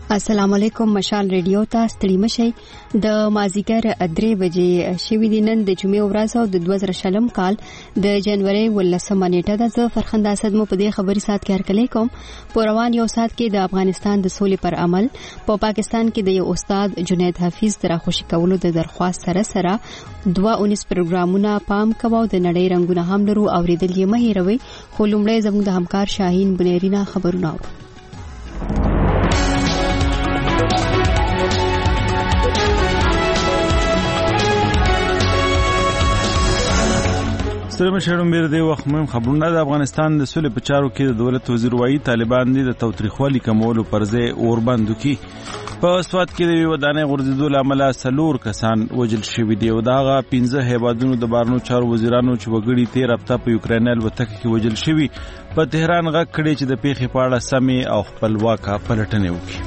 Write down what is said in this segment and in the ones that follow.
السلام علیکم مشال ریډیو ته ستړي مشئ د مازیګر 3 بجې شوې دي نن د جمعې ورځ او د 2020 کال د جنوري 18 نیټه د زه فرخنده اسد مو په دې خبري سات کې هرکلی کوم په روان یو سات کې د افغانستان د سولې پر عمل په پاکستان کې د یو استاد جنید حفیظ تر خوشی کولو د درخواست سره 219 پروګرامونه پام کوو د نړۍ رنگونه هم لرو اوریدل یې مه هیروي خو لومړی زموږ د همکار شاهین بنيرینا خبرونه اورو ستړي شړم بیر دی وخت مهم خبرونه د افغانستان د سولې په چارو کې د دولت وزیر وایي طالبان دي د توتریخوالي کمولو پر ځای اوربند کوي په سواد کې د ودانۍ غورځېدو له امله 4 کسان وژل شوي دي او دغه 15 هیوادونو د بهرنیو چارو وزیرانو چې وګړي 13 هفته په یوکرين الوتکه کې وژل شوي په تهران غږ کړي چې د پیښې په اړه سمې او خپلواکه پلټنې وکړي.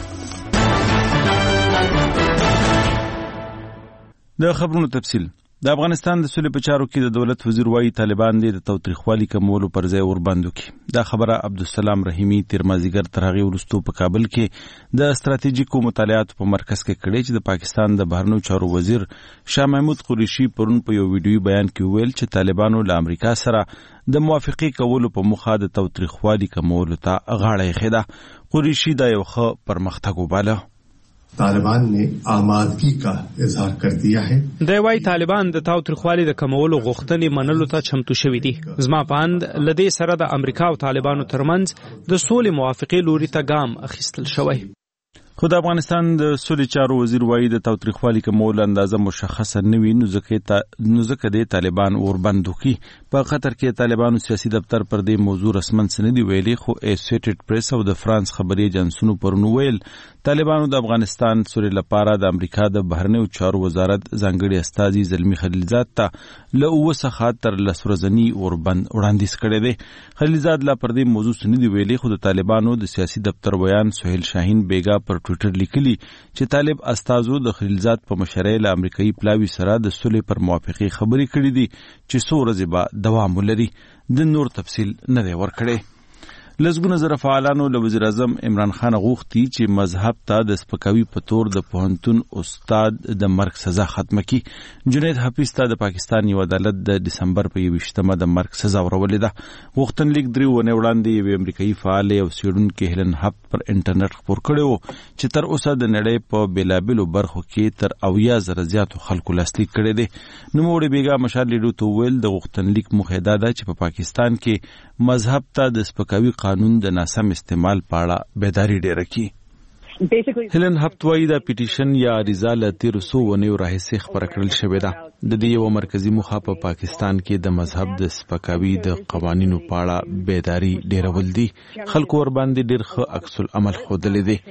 د خبرونو تفصیل د افغانستان د سولې په چارو کې د دولت وزیر وایي طالبان دي د توتریخوالي کمولو پر ځای اوربند کوي. دا خبره عبدالسلام رحیمی تیر مازیګر تر هغې وروسته په کابل کې د ستراتیژیکو مطالعاتو په مرکز کې کړی چې د پاکستان د بهرنیو چارو وزیر شاه محمود قریشي پرون په یو ویډیوي بیان کې ویل چې طالبانو له امریکا سره د موافقې کولو په موخه د توتریخوالي کمولو ته غاړه ایښې ده. قریشي دا یو ښه پرمختګ وباله. طالبان نے آمادگی کا اظہار کر دیا ہے. د وای طالبان د تاوتریخوالي د کمولو غوښتنې منلو ته چمتو شوي دي. زما پاند لدې سره د امریکا او طالبانو ترمنځ د سولې موافقې لوري ته ګام اخیستل شوی. خو د افغانستان د سولې چارو وزیر وایي د تاوتریخوالي کمولو اندازه مشخصه نه وي نو ځکه د طالبان اوربند کوي. په قطر کې طالبانو سیاسي دفتر پر دې موضوع رسمن څه نه دی ویلي خو ایسوسییټډ پریس او د فرانس خبري ایجنسونو پرونو ویل طالبانو د افغانستان سولې لپاره د امریکا د بهرنیو چارو وزارت ځانګړي استازي زلمی خلیلزاد ته له 9 څخه تر 10 ورځې اوربند وړاندیز کړی دی. خلیلزاد لا پر دې موضوع څه نه دی ویلي خو د طالبانو د سیاسي دفتر ویان سهیل شاهین بیگا پر ټویټر لیکلي چې طالب استازو د خلیلزاد په مشرۍ له امریکایي پلاوي سره د سولې پر موافقې خبرې کړې دي چې څو ورځې به دوام ولري. د نور تفصیل نه دی ورکړی. لسګونه زره فعالانو له وزیر اعظم عمران خان غوښتي چې مذهب ته د سپکاوي په تور د پوهنتون استاد د مرګ سزا ختمه کړي. جنید حفیظ ته د پاکستان یو عدالت د دسمبر په 21مه د مرګ سزا ورولې ده. غوښتنلیک 3 ونې وړاندې یو امریکایي فعال او څېړونکي هیلن هب پر انټرنیټ خپور کړی و چې تر اوسه د نړۍ په بیلابیلو برخو کې تر 80,000 زیاتو خلکو لاسلیک کړی دی. نوموړي بیګا مشال لیډو ته وویل د غوښتنلیک موخه دا ده چې په پاکستان کې مذهب ته د سپکاوي قانون د ناسم استعمال په اړه بیداری ډیره کړي. هیلن هب وایي دا پیټیشن یا عریضه له 1300 ونیو راهیسې خپره کړل شوې ده. د دې یو مرکزی موخه په پاکستان کې د مذهب د سپکاوي د قوانینو په اړه بیداری ډیرول دي. خلکو ور باندې ډیر ښه عکس العمل ښودلی دی.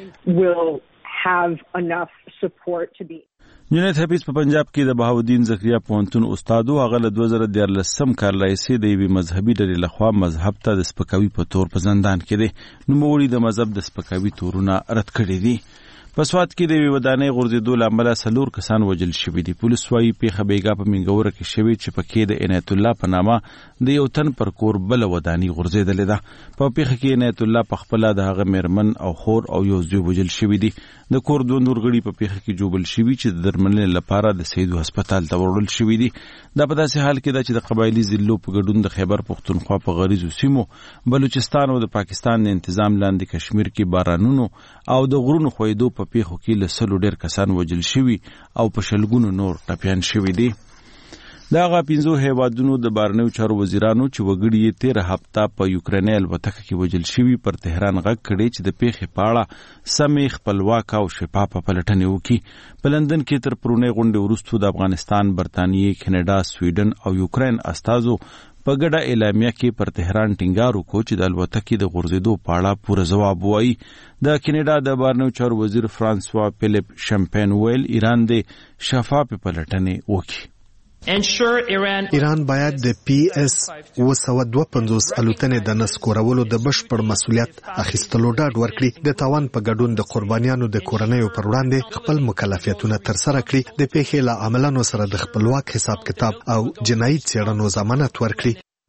جنید حفیظ په پنجاب کې د بهاودین زکریا پوهنتون استاد او هغه له 2014 کال راهیسې د یوې مذهبي ډلې لخوا مذهب ته د سپکاوي په تور په زندان کې دی. نوموړي د مذهب د سپکاوي تورونه رد کړي دي. په سواد کې د ودانۍ غورځېدو له امله 4 کسان وژل شوي دي. پولیس وایي پیښه بیګا په منګوره کې شوې چې پکې د عنایت الله په نامه د یو تن پر کور بل ودانۍ غورځېدلې ده. په پیښه کې عنایت الله په خپل د هغه میرمن او خور او یو زوی وژل شوي دي. د کور 2 نور غړي په پیښه کې جوړل شوي چې د درملنې لپاره د سیدو هسپتال ته وړل شوي دي. دا په داسې حال کې ده چې د قبایلی ضلعو په ګډون د خیبر پښتونخوا په غریزو سیمو بلوچستان او د پاکستان د تنظیم لاندې کشمیر کې بارانونو او د غرونو خویدو په پیښو کې له 100 ډیر کسان وژل شوي او په شلګونو نور ټپیان شوي دي. دا هغه 15 هیوادونو د بهرنیو چارو وزیرانو چې وګړي یې 13 هفته په یوکرين الوتکه کې وژل شوي پر تهران غږ کړی چې د پیښې په اړه سمې خپلواکه او شفافه پلټنې وکړي. په لندن کې تر پرونی غونډې وروسته د افغانستان، برطانیې، کینیډا، سویډن او یوکرين استازو په ګډه اعلامیه کې پر تهران ټینګار وکړ چې د الوتکې د غورځېدو په اړه پوره ځواب ووایي. د کینیډا د بهرنیو چارو وزیر فرانسوا فیلیپ شمپین ویل ایران د شفافې پلټنې وکړي. ایران باید د PS 252 الوتنې د نسکورولو د بشپړ مسؤلیت اخیستلو ډاډ ورکړي. د تاوان په ګډون د قربانیانو د کورنیو پر وړاندې خپل مکلفیتونه ترسره کړي. د پیښې له عملونو سره د خپلواک حساب کتاب او جنایي څېړنو ضمانت ورکړي.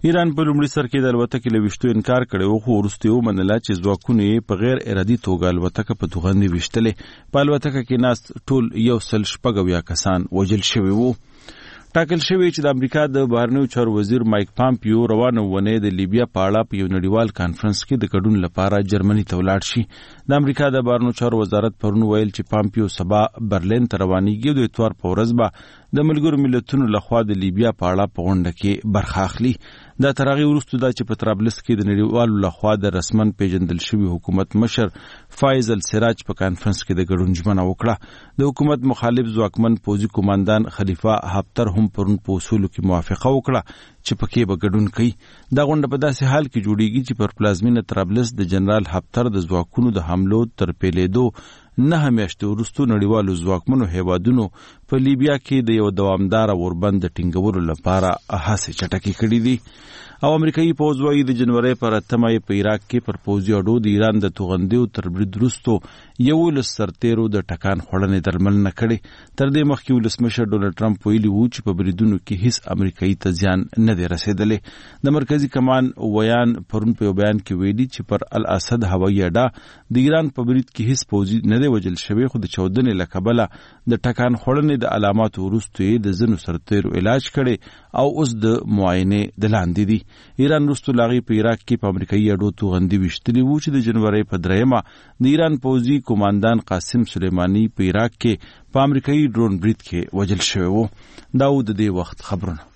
ایران په لومړي سر کې د الوتکې له ویشتو انکار کړی خو وروسته ومنله چې ځواکونه یې په غیر ارادي توګه الوتکه په توغندي ویشتلې. په الوتکه کې ناست ټول 160 کسان وژل شوي وو. ټاکل شوی چې د امریکا د بهرنیو چارو وزیر مایک پامپیو روانه ونې د لیبیا په اړه په یو نړیوال کانفرنس کې د ګډون لپاره جرمني ته ولاړ شي. د امریکا د بهرنیو چارو وزارت پرون ویل چې پامپیو سبا برلین ته روانېږي او د اتوار په ورځ به د ملګرو ملتونو لخوا د لیبیا په اړه په غونډه کې برخه اخلي. دا تر هغې وروسته ده چې په طرابلس کې د نړیوالو لخوا د رسمن پیژندل شوي حکومت مشر فایز السراج په کانفرنس کې د ګډون ژمنه وکړه. د حکومت مخالف ځواکمن پوځي قوماندان خلیفه حفتر هم پرون په اصولو کې موافقه وکړه چې پکې به ګډون کوي. دا غونډه په داسې حال کې جوړیږي چې پر پلازمینه طرابلس د جنرال حفتر د ځواکونو د حملو تر پیلېدو 9 میاشتې وروسته نړیوالو ځواکمنو هیوادونو په لیبیا کې د یو دوامدار اوربند ټینګولو لپاره هڅې چټکې کړې دي. او امریکایي پوځ وايي د جنوري پر 8 په عراق کې پر پوځي اډو د ایران د توغندیو تر برید وروسته 11 سرتیرو د ټکان خوړنې درملنه کړې. تر دې مخکې ولسمشر ډونالډ ټرمپ ویلي وو چې په بریدونو کې هیڅ امریکایي ته زیان نه دی رسېدلی. د مرکزی کمان ویان پرون په بیان کې ویلي چې پر الاسد هوایي اډه د ایران په برید کې هیڅ پوځي نه دی وژل شوی خو د چاودنې له کبله د ټکان خوړنې د علاماتو وروسته د ځینو سرتیرو علاج کړي او اوس د معاینې د لاندې دي. ایران وروسته لاغي په عراق کې په امریکایي اډو توغندي ویشتلي وو چې د جنوري په 3 د ایران پوځي قوماندان قاسم سلیمانی په عراق کې په امریکایي ډرون برید کې وژل شوی وو. دا و د دې وخت خبرونه.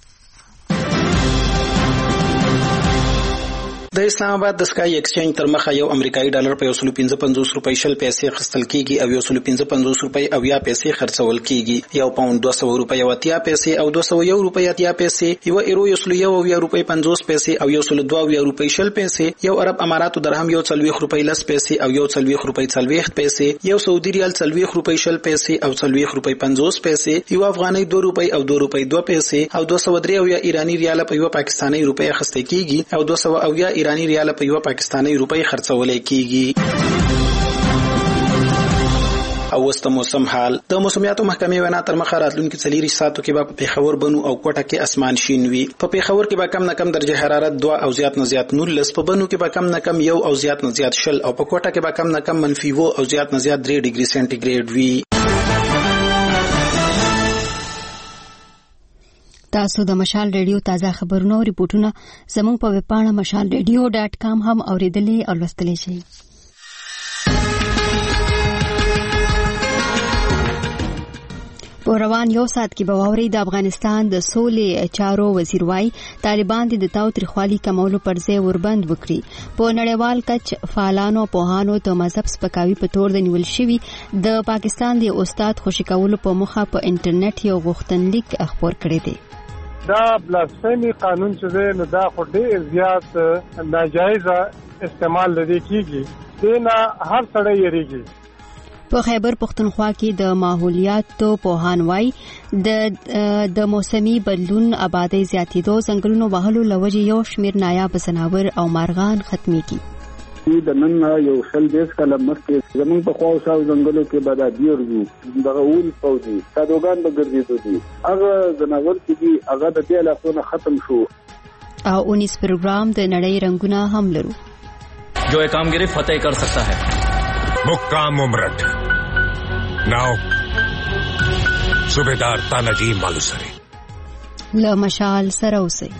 د اسلام آباد د سکای ایکسچینج تر مخه یو امریکایي ډالر په 155 روپۍ شل پیسې خرڅل کیږي او 155 روپۍ او یا پیسې خرڅول کیږي. یو پاوند 200 روپۍ او 80 پیسې او 201 روپۍ 80 پیسې، یو ایرو 101 روپۍ 50 پیسې او 102 روپۍ شل پیسې، یو عرب اماراتو درهم 140 روپۍ 10 پیسې او 140 روپۍ 40 پیسې، یو سعودي ریال 40 روپۍ شل پیسې او 40 روپۍ 50 پیسې، یو افغاني 2 روپۍ او 2 روپۍ 2 پیسې او 203 او یا ایرانی ریال په یو پاکستانی روپۍ اخیستل کیږي او 200 او یا ایرانی ریال په یو پاکستانی روپۍ خرڅول کیږي. او وست موسم حال د موسمیاتو محکمې وینا تر مخه راتلونکي 4 ساعتو کې به په پیښور بنو او کوټه کې اسمان شین وي. په پیښور کې به کم نه کم درجه حرارت 2 او زیات نه زیات 19، په بنو کې به کم نه کم 1 او زیات نه زیات 0 او په کوټه کې به کم نه کم -2 او زیات نه زیات 3 ډیګري سنټیګریډ وي. تاسو د مشال ریډیو تازه خبرونه او ریپورتونه زموږ په ویب پاڼه mashalradio.com هم اوریدلی او لوستلی شئ. په روان یو ساعت کې به واورئ د افغانستان د سولې چارو وزیر وايي طالبان د تاوتریخوالي کمولو پر ځای وربند وکړي. په نړیوال کچ فعالانو پوهانو ته مذهب سپکاوي په تور د نیول شوي د پاکستان د استاد خوشي کولو په مخه په انټرنیټ یو غوښتنلیک خپور کړی دی. دا بلاسفیمی قانون چې دی نو دا خو ډېر زیات ناجایز استعمال لري کیږي، دینا هر سړی یریږي. په خیبر پختونخوا کې د ماحولیاتو پوهان وايي د موسمي بدلون آبادی زیاتېدو ځنګلونو وهلو لوجې یو شمېر نایاب ځناور او مارغان ختمېږي. د نن یو شل دیس کله مخکې زمونږ په خواو شاو ځنګلو کې به دا ډېر وو، دغه اول فوجي سادوګان به ګرځېدو دي، هغه ځناور چې دي هغه د دې علاقو نه ختم شو. او 19 پروګرام د نړۍ رنگونه هم لرو. جو ایک کامگیری فتح کر سکتا ہے مقام عمرت ناو صوبیدار تانجی مالوسری له مشال سره اوسئ.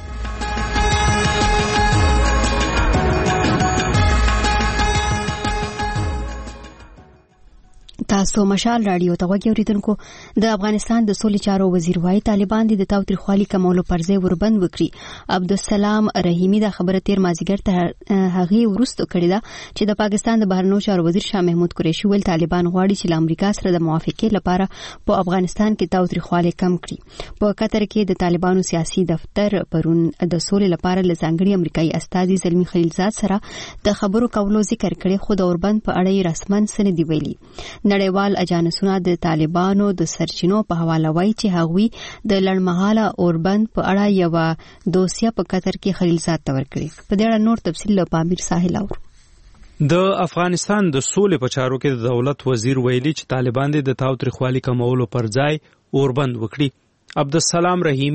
تاسو مشال رادیو ته وګورئ اوریدونکو. د افغانستان د سولې چارو وزیر وايي طالبان د تاوتریخوالي کمولو پر ځای وربند وکړي. عبدالسلام رحیمی دا خبره تیر مازیګر ته هغه ورستو کړی دا چې د پاکستان د بهرنیو چارو وزیر شاه محمود قریشي ول طالبان غواړي چې له امریکا سره د موافقې لپاره په افغانستان کې تاوتریخوالي کم کړي. په قطر کې د طالبانو سیاسي دفتر پرون د سولې لپاره لځانګړي امریکایي استازي زلمی خلیلزاد سره د خبرو کولو ذکر کړي، خو د اوربند په اړه رسمن څه نه دی ویلي. نړیوال اجانسونه د طالبانو د سرچینو په حواله وایي چې هغوی د لړمحاله اوربند په اړه یو دوسیه په قطر کې خلیلزاد ته ورکړي. په دې اړه نور تفصیل له پامیر ساحل اور. د افغانستان د سولې په چارو کې د دولت وزیر ویلي چې طالبان د تاوتریخوالي کمولو پر ځای اوربند وکړي. عبدالسلام رحیمی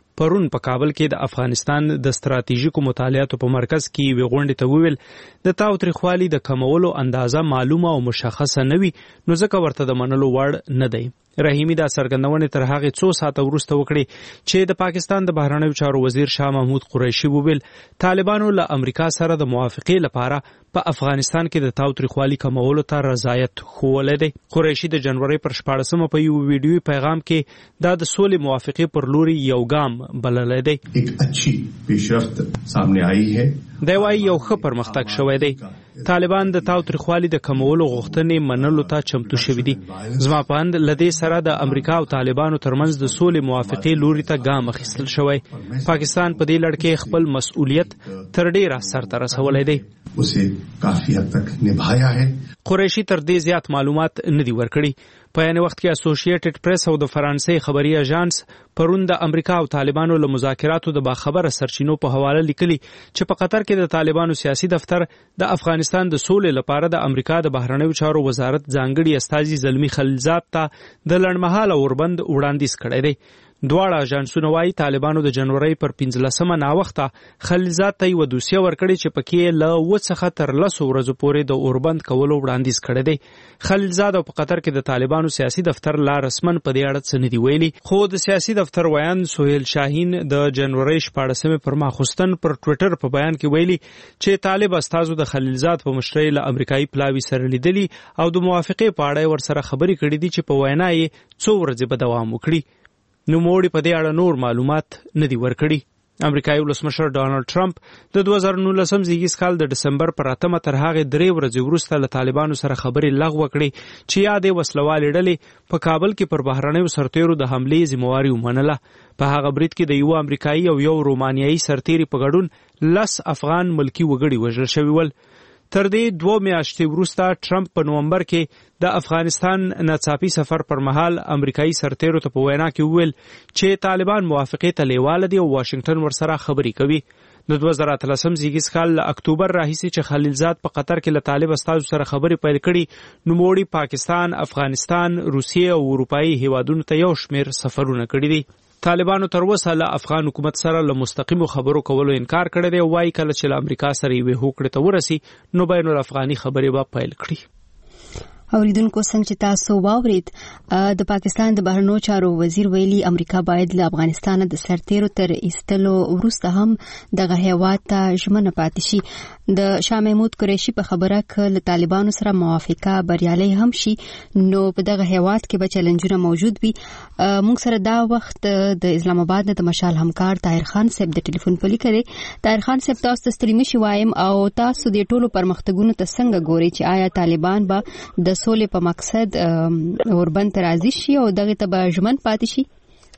پرون په کابل کې د افغانستان د ستراتیژیکو مطالعاتو په مرکز کې وی غونډې ته وویل د تاوتریخوالي د کمولو اندازه معلومه او مشخصه نه وي نو ځکه ورته د منلو وړ نه دی. رحیمی دا څرګندونې تر هغه څو ساعته وروسته وکړي چې د پاکستان د بهرنیو چارو وزیر شاه محمود قریشي وویل طالبانو له امریکا سره د موافقې لپاره په افغانستان کې د تاوتریخوالي کمولو ته رضایت ښوولی دی. قریشي د جنوري پر 14 په یو ویډیوي پیغام کې دا د سولې موافقې پر لوري یو ګام بللی دی. ایک اچھی پیشرفت سامنے آئی ہے. دی وايي یو ښه پرمختګ شوی دی. طالبان د تاوتریخوالي د کمولو غوښتنې منلو ته چمتو شوي دي. زما په اند له دې سره د امریکا او طالبانو ترمنځ د سولې موافقې لوري ته ګام اخیستل شوی. پاکستان په دې لړ کې خپل مسؤلیت تر ډیره سرته رسولی دی. اسے کافی حد تک نبھایا ہے. قریشي تر دې زیات معلومات نه دي ورکړي. په یعنی وخت کې اسوسییټډ پریس او د فرانسې خبري اژانس پرون د امریکا او طالبانو له مذاکراتو د باخبره سرچینو په حواله لیکلي چې په قطر کې د طالبانو سیاسي دفتر د افغانستان د سولې لپاره د امریکا د بهرنیو چارو وزارت ځانګړي استازي زلمی خلیلزاد ته د لړمحاله اوربند وړاندیز کړی دی. دواړه اژانسونه وايي طالبانو د جنوري پر 15 ناوخته خلیلزاد ته یو دوسیه ورکړي چې پکې له 2 څخه تر 10 ورځې پورې د اوربند کولو وړاندیز کړی دی. خلیلزاد په قطر کې د طالبانو سیاسي دفتر لا رسمن په دې اړه څه نه دی ویلي، خو د سیاسي دفتر ویان سهیل شاهین د جنوري 14 پر ماخوستن پر ټوئیټر په بیان کې ویلي چې طالب استازو د خلیلزاد په مشرۍ له امریکایي پلاوي سره لیدلي او د موافقې په اړه ورسره خبرې کړې دي چې په وینا یې څو ورځې به دوام وکړي. نو موړي په دې اړه نور معلومات نه دي ورکړي. امریکایي ولسمشر ډانلډ ټرمپ د 2019 زیږیز کال د ډسمبر پر 8 تر هغه 3 ورځې وروسته له طالبانو سره خبرې لغوه کړې چې یادې وسلوالې ډلې په کابل کې پر بهرنیو سرتیرو د حملې ذمہواري ومنله. په هغه برید کې د یو امریکایي او یو رومانیایي سرتیري په ګډون 10 افغان ملکی وګړي وژل شوي ول. تر دې 2 میاشتې وروسته ټرمپ په نومبر کې د افغانستان ناڅاپي سفر پر مهال امریکایي سرتیرو ته په وینا کې وویل چې طالبان موافقې ته لیواله دي او واشنگټن ورسره خبرې کوي. د 2013 زیږیز کال له اکتوبر راهیسې چې خلیلزاد په قطر کې له طالب استازو سره خبرې پیل کړي، نوموړي پاکستان، افغانستان، روسیې او اروپایي هیوادونو ته یو شمېر سفرونه کړي دي. طالبانو تر اوسه له افغان حکومت سره له مستقیمو خبرو کولو انکار کړی دی او وايي کله چې له امریکا سره یوې هوکړې ته ورسي نو بین الافغاني خبرې به پیل کړي. اوریدونکو څنګه چې تاسو واورید د پاکستان د بهرنیو چارو وزیر ویلي امریکا باید له افغانستان د سرتیرو تر ایستلو وروسته هم دغه هیواد ته ژمنه پاتې شي. د شاه محمود قریشي په خبره ک له طالبانو سره موافقه بریالي هم شي نو په دغه هیواد کې به چیلنجونه موجود وي. موږ سره دا وخت د اسلام آباد د مشال همکار طاهر خان صاحب د ټلیفون په لیکه دی. طاهر خان صاحب تاسو ته ستړي مشي وایم او تاسو د ټولو پرمختګونو ته څنګه ګوري چې آیا طالبان به د سولې په مقصد اوربند راضي شي او دغه ته به ژمن پاتې شي؟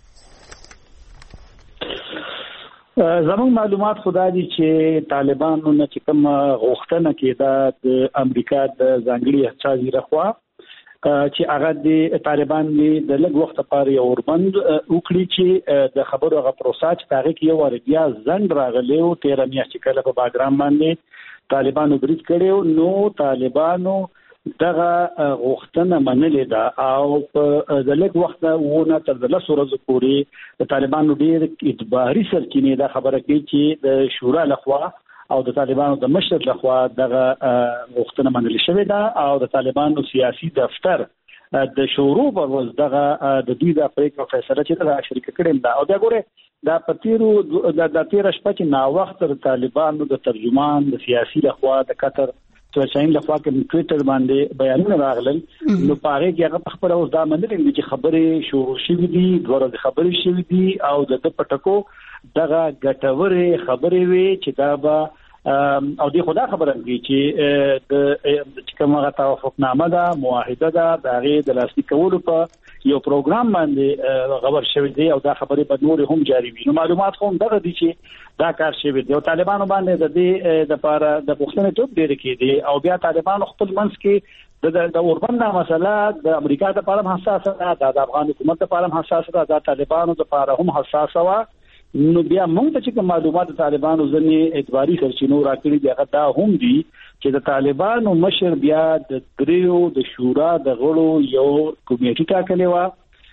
زموږ معلومات خدا دي چې طالبانو نه چې کوم غوښتنه کېده د امریکا د ځانګړي استازي لخوا چې هغه د طالبان د لږ وخت لپاره یو اوربند وکړي چې د خبرو هغه پروسه چې هغه کې یو وربیا زنګ راغلی او 13 میاشتې کله په باګرام باندې طالبانو برید کړو نو طالبانو دغه غوښتنه منلې ده او په د لږ وخت ونه تر 10 ورځې پورې د طالبانو ډېر اعتباري سرچینې دا خبره کوي چې د شورا لخوا او د طالبانو د مشر لخوا دغه غوښتنه منل شوې ده او د طالبانو سیاسي دفتر د شورو پر ورځ دغه د دوی د پریکړه فیصله چې دا شریک کړي ده او دا ګوره دا پتیرو د 13 شپه چې نا وخت د طالبانو د ترجمان د سیاسي لخوا د قطر توشاین لخوا کې ټوئیټر باندې بیانونه راغلل نو پاره کې هغه خبره اوس دا منل چې خبرې شروع شوې دي ورته خبرې شوې دي او د پټکو دغه ګټورې خبرې وي چې دا به او دی خدا خبره کوي چې د کومه توافقنامه ده معاهده ده د هغه د لاسلیک کولو په یو پروګرام باندې خبر شوی دی او دا خبرې په نور هم جاری وي. نو معلومات هم دغه دي چې دا کار شوی دی او طالبانو باندې د دې د لپاره د پښتنې ټوب ډیر کېدی او بیا طالبانو خپل منځ کې د اوربند مسله د امریکا لپاره حساسه ده، د افغان حکومت لپاره حساسه ده، د طالبانو لپاره هم حساسه و. نو بیا موږ ته چې معلومات طالبانو ځنې اعتباري سرچینو راکړي دي هغه دا هم دي چې د طالبانو مشر بیا د دریو د شورا د غړو یو کمیټه ټاکلې و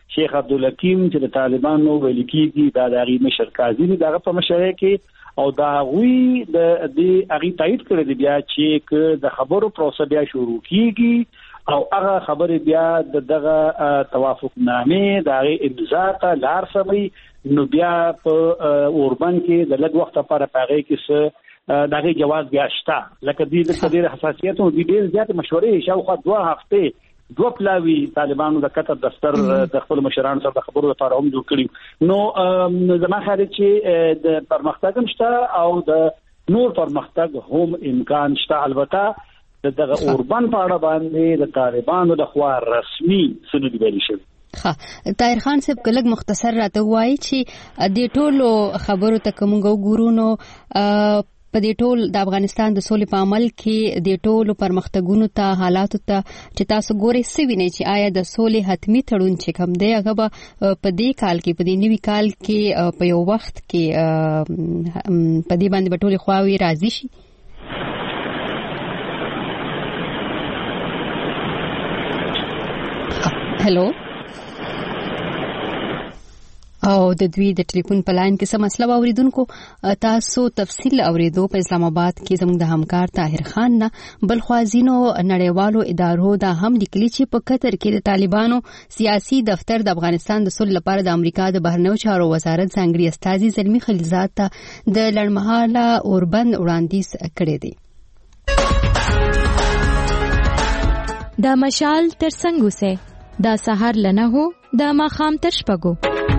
شیخ عبدالحکیم چې د طالبانو ویل کېږي دا د هغې مشر قاضي دی دغه په مشرۍ کې او دا هغوی د هغې تایید کړی دی بیا چې د خبرو پروسه بیا شروع کېږي او هغه خبرې بیا دغه توافقنامې د هغې امضا ته لار سموي نو بیا په اوربند کې د لږ وخت لپاره په هغې کې څه د هغې جواز بیا شته لکه دې ډېر حساسیتونه دي ډېر زیاتې مشورې شاوخوا 2 هفتې 2 پلاوي طالبانو د قطر دفتر د خپل مشرانو سره د خبرو لپاره هم جوړ کړي نو زما خیال چې د پرمختګ هم شته او د نور پرمختګ هم امکان شته البته دغه اوربند په اړه باندې د طالبانو د خوا رسمي څه دی ویل شوی طاهر خان صاحب کله مختصر راته وایي چې د ټولو خبرو ته کوم ګورو نو په دې ټول د افغانستان د سولې په عمل کې د ټولو پرمختګونو ته حالاتو ته چې تاسو ګورئ څه وینئ چې آیا د سولې حتمی تړون چې کوم دی هغه به په دې کال کې په دې نوي کال کې په یو وخت کې په دې باندې به ټولې خواوې راضي شي هلو او د دوی د ټلیفون په لاین کې څه مسله اوریدونکو تاسو تفصیل اوریدو په اسلام آباد کې زموږ د همکار طاهر خان نه بل خوازینو نړیوالو ادارو دا هم لیکلي چې په قطر کې د طالبانو سیاسي دفتر د افغانستان د صلح لپاره د امریکا د بهرنیو چارو وزارت ځانګړي استازي زلمی خلیلزاد ته د لړمحاله اوربند وړاندیز کړی دی دا مشال تر څنګه سه دا سحر لنه هو دا ماخام تر شپږو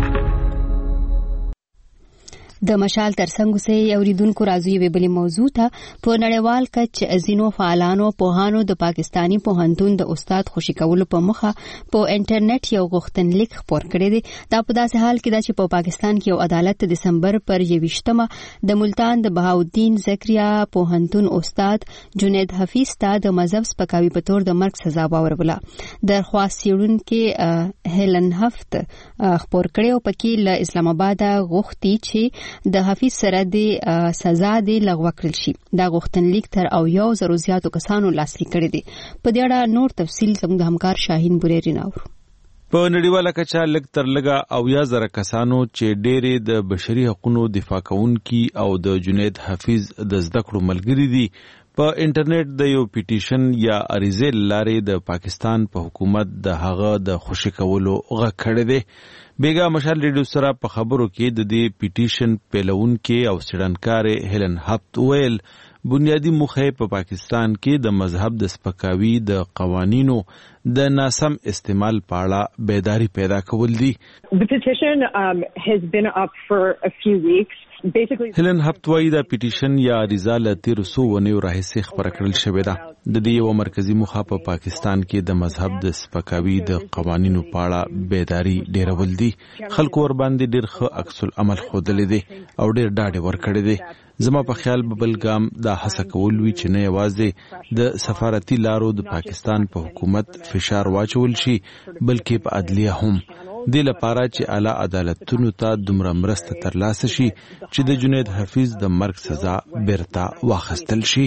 د مشال ترڅنګ سه اوریدونکو راځي وی بلی موضوع ته په نړیوال کچ ازینو فعالانو پوهانو د پاکستانی پوهنتون د استاد خوشی کولو په مخه په انټرنیټ یو غوښتنلیک خپور کړی دی دا په داسې حال کې دا چې په پاکستان کې یو عدالت د دسمبر پر 28مه د ملتان د بهاءالدین زکریا پوهنتون استاد جنید حفیظ ته د مذهب سپکاوي په تور د مرګ سزا باوروله درخواست یړونکو هیلن هفت خپور کړی او پکې له اسلام آباد غوښتي چې د حفیظ سره د سزا د لغوه کړل شي دا غوښتنلیک تر او یو زرو زیاتو کسانو لاسلیک کړی دی په دې اړه نور تفصیل زموږ همکار شاهین بوریری ناور په نړیواله کچه لږ تر لږه او یا زره کسانو چې ډېرې د بشري حقوقو دفاع کوونکي او د جنید حفیظ د زده کړو ملګري دي په انټرنیټ د یو پیټیشن یا عریضه لارې د پاکستان په حکومت د هغه د خوشی کولو غږ کړی دی بیگا مشال ریډیو سره په خبرو کې د دې پیټیشن پیلون کې او سړنکار هیلن هفت ویل بنیادی موخه په پاکستان کې د مذهب د سپکاوي د قوانینو د ناسم استعمال په اړه بیداری پیدا کول دي. The petition has been up for a few weeks. هیلن هفت وايي دا پیټیشن یا عریضه له 1300 راهیسې خبره کړل شوې ده. د دې یو مرکزی موخه په پاکستان کې د مذهب د سپکاوي د قوانینو په اړه بیداری ډیرول دي. خلکو ور باندې ډیر ښه عکس العمل ښودلې دي او ډیر ډاډ ورکړي دي. زما په خیال بلګام دا هڅه کول وی چې نه یوازې د سفارتي لارو د پاکستان په حکومت فشار واچول شي بلکې په عدلیه هم د لپاره چې اعلی عدالتونو ته دومره مرسته ترلاسه شي چې د جنید حفیظ د مرګ سزا بیرته واخیستل شي.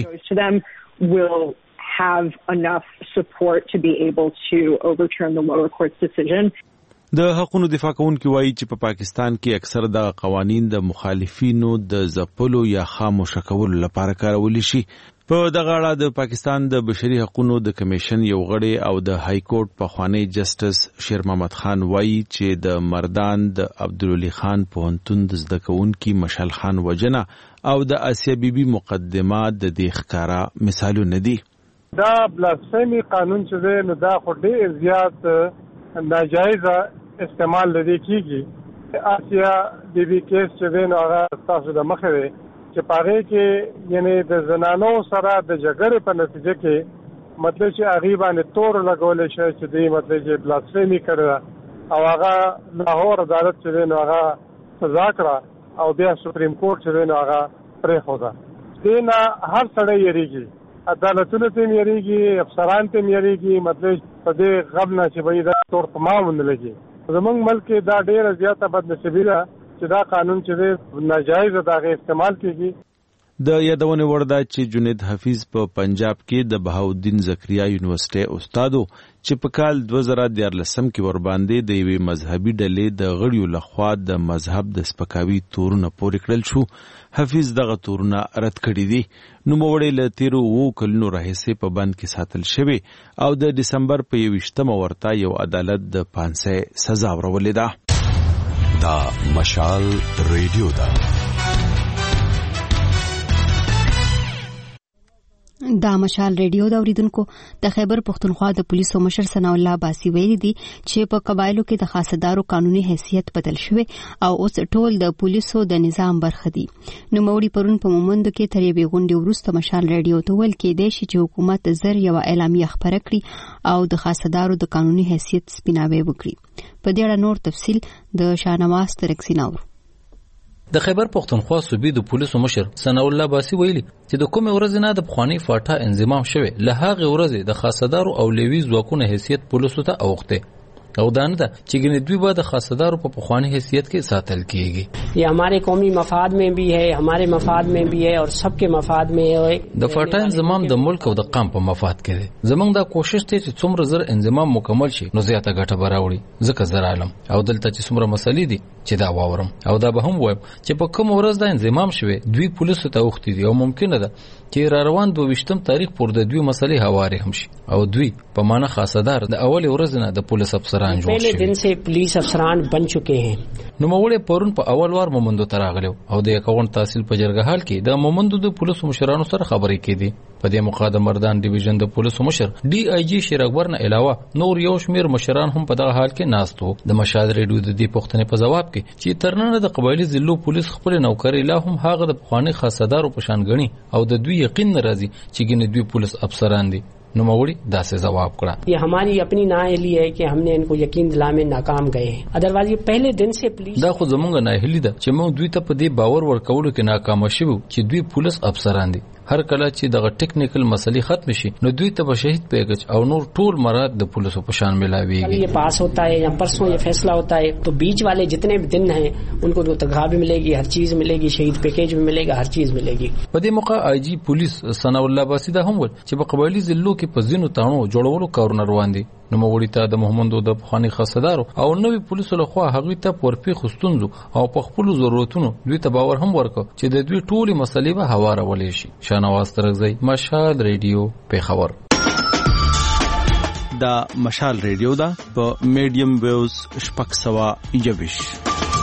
will have enough support to be able to overturn the lower court's decision. د حقوقو دفاع کوونکي وایي چې په پاکستان کې اکثر د قوانین د مخالفینو د ځپلو یا خاموشه کولو لپاره کارول شي. په دغه اړه د پاکستان د بشري حقوقو د کمیشن یو غړی او د های کورټ پخوانی جسټس شیر محمد خان وایي چې د مردان د عبدالولي خان پوهنتون د زده کوونکي مشال خان وجنه او د آسیا بیبي مقدمه د دې ښکارا مثالونه دي. دا بلاسفیمی قانون چې دی نو دا خو ډېر زیات ناجایزه استعمال لدی کیږي. آسیا بیبي کیس چې دی نو هغه تاسو د مخه دی چې پاره کې یعنی د زنانو سره د جګړې په نتیجه کې مطلب چې هغه باندې تور لګول شي چې دی مطلب چې بلاسفیمی کړه او هغه لاهور عدالت چې نو هغه سزا کړه او بیا سپریم کورټ چې نو هغه پرې خو دا دینه هر سړی یریږي عدالتونه ته یریږي افسران ته یریږي مطلب په دې غبنه چې وایي دا تور تمام نه لګي. زمونږ ملک دا ډیره زیاته بدنصیبی ده چې دا قانون چې ناجایز دغه استعمال کیږي. د یادونه ورده چې جنید حفیظ په پنجاب کې د بهاءالدین زکریا یونیورسيټي استادو چې په کال 2014 کې ور باندې د یوې مذهبي ډلې د غړیو لخوا د مذهب د سپکاوي تورونه پورې کړل شو. حفیظ دغه تورونه رد کړي دي. نوموړی له تیرو 2 کلونو راهیسې په بند کې ساتل شوی او د دسمبر په 21 ورته یو عدالت د 500 سزا ورولې ده. دا مشال ریډیو ده. دا مشال ریډیو د اوریدونکو د خیبر پختونخوا د پولیسو مشر ثنا الله باسي ویلي دي چې په قبایلو کې د خاصدارو قانوني حیثیت بدل شوی او اوس ټول د پولیسو د نظام برخه دي. نو موري پرون په مومند کې ترې به غونډې ورسته مشال ریډیو ته ویل کې دی چې حکومت زر یو اعلامیه خبره کړي او د خاصدارو د قانوني حیثیت سپیناوي وکړي. په دې اړه نور تفصیل د شاهنواز ترکسیناور. د خیبر پختونخوا صوبې د پولیسو مشر ثنا الله باسي ویلي چې د کومې ورځې نه د پخوانی فاټا انضمام شوی له هغه ورځې د خاصدارو او لیوي ځواکونو حیثیت پولیسو ته اوخته او دانه ده چې ګنې دوی به د خاصدارو په پخوانی حیثیت کې ساتل کیږي. یہ ہمارے قومی مفاد میں بھی ہے, ہمارے مفاد میں بھی ہے اور سب کے مفاد میں ہے. د فاټا انضمام د ملک او د قوم په مفاد کې دی. زمونږ دا کوشش دی چې څومره زر انضمام مکمل شي نو زیاته ګټه به راوړي. ځکه زر عالم او دلته چې څومره مسلې دي چې دا واورم او دا به هم وایم چې په کوم ورځ دا انضمام شوی دوی پولیسو ته اوختي دي او ممکنه ده چې را روان 22 تاریخ پورې د دوی مسلې هواري هم شي او دوی په معنا خاصدار د اول ورځ نه د پولیس افسران جوړ شي. پہلے دن سے پولیس افسران بن چکے ہیں. نو موږ پرون په اول وار مومندو تراغلو او د اکاونټ تحصیل په جرګهال کې د مومندو د پولیسو مشرانو سره خبرې کړې. په دې موقع د مردان ډیویژن د پولیسو مشر ډي آی جی شیر اکبر نه علاوه نور یو شمیر مشران هم په دغه حال کې ناستو. د مشال ریډیو د دې پوښتنې په جواب کې چې ترنه د قبایلی ضلعو پولیس خپل نوکر لا هم هغه د پخوانی خاصدارو په شان غني او د دوی یقین ناراضي چې ګنې دوی پولیس افسران دي. نو موړي دا څه جواب کړه. یہ ہماری اپنی نااہلی ہے کہ ہم نے ان کو یقین دلانے میں ناکام گئے ہیں. ادروائز یہ پہلے دن سے پولیس دا خو زمونږ نااهلی ده چې موږ دوی ته په دې باور ورکولو کې ناکام شوو چې دوی پولیس افسران دي. هر کله چې دغه ټیکنیکل مسلې ختم شي نو دوی ته به شهید پیکج او نور ټول مراد د پولیسو په شان ملاويږي. یہ پاس ہوتا ہے یا پرسوں یہ فیصلہ ہوتا ہے تو بیچ والے جتنے بھی دن ہیں ان کو تنخواہ بھی ملے گی, ہر چیز ملے گی, شہید پیکج بھی ملے گا, ہر چیز ملے گی. په دې موقع آی جی پولیس ثنا الله باسي دا هم ول چې په قبایلی ضلعو کې په ځینو تاڼو جوړولو کارونه روان دي. نو موږ ته د محمدو د پخوانی خاصدارو او نوې پولیسو له خوا هغه ته پورپی خستونزو او په خپل ضرورتونو دوی ته باور هم ورکړ چې د دوی ټولي مسلې به هواره ولې شي. شاهنواز ترکزی, مشال ریډیو, پیښور. دا مشال ریډیو دا په میډیم ویوز شپږ سوه 21.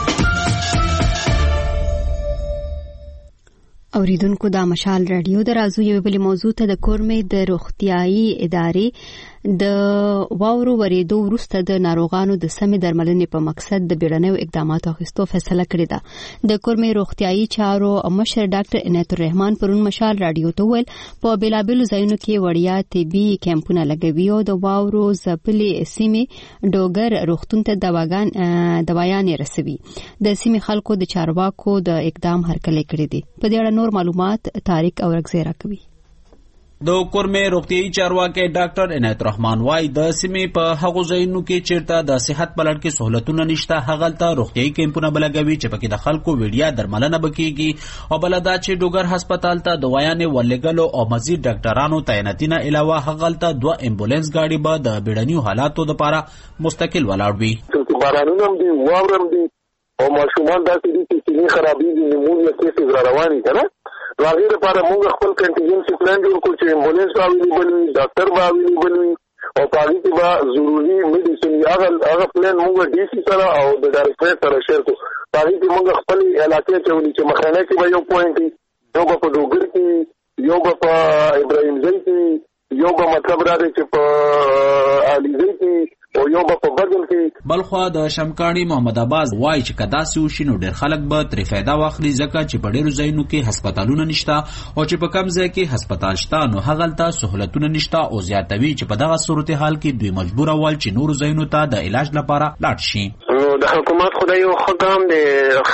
اوریدونکو دا مشال رادیو د رازو یو بل موضوع ته د کورمې د روغتيایي ادارې د واورو ورېدو وروسته د ناروغانو د سمې درملنې په مقصد د بیړنیو اقداماتو اخیستو فیصله کړې ده. د کورمې روغتيایي چارو مشر ډاکټر عنایت الرحمن پرون مشال رادیو ته ویل په بیلابلو ځایونو کې وړیا طبي کیمپونه لګوي او د واورو ځپلې سیمې ډوګر روغتون ته دوايانې رسوي. د سیمې خلکو د چارواکو د اقدام هرکلی کړی دی. په دې اړه نور معلومات تاریخ او رغزیرا کوي. د کورمې روغتيایي چارواکي ډاکټر عنایت الرحمن وايي د سیمې په هغو ځایونو کې چیرته د صحت په لړ کې سہولتونه نشته هغلته روغتيایي کیمپونه بلګوي چې پکې د خلکو ویډیا درملنه بکیږي او بلدا چې ډوګر هسپتال ته دوايانې ولګلو او مزید ډاکټرانو تعیناتینه علاوه هغلته 2 امبولانس گاډي به د بیړنیو حالاتو لپاره مستقل ولاړ وي. بارانونه هم دي, واورم دي او ماشومان داسې دي چې سینې خرابېږي, نیمونیا کیسز را روانې کنه. نو هغې لپاره موږ خپل کنټینجنسي پلان جوړ کړو چې امبولانس به اویلیبل وي, ډاکټر به اویلیبل وي او په هغې کې به ضروري میډیسن هغه پلان موږ ډي سي سره او د ډایرکټریټ سره شیر کړو. په هغې کې موږ خپلې علاقې اچولي چې مخنی کې به یو پوینټ وي, یو به په ډوګر کې وي, یو به په ابراهیمځی کې وي, یو به مطلب را دی چې په علیزی کې وي او یو به په بدل کې. بلخوا د شمکاڼي محمد عباس وایي چې که داسې وشي نو ډېر خلک به ترې فایده واخلي ځکه چې په ډېرو ځایونو کې هسپتالونه نشته او چې په کم ځای کې هسپتال شته نو هغلته سهولتونه نشته او زیاتوي چې په دغه صورتحال کې دوی مجبوره ول چې نورو ځایونو ته د علاج لپاره لاړ شي. نو د حکومت خدای یو خدام د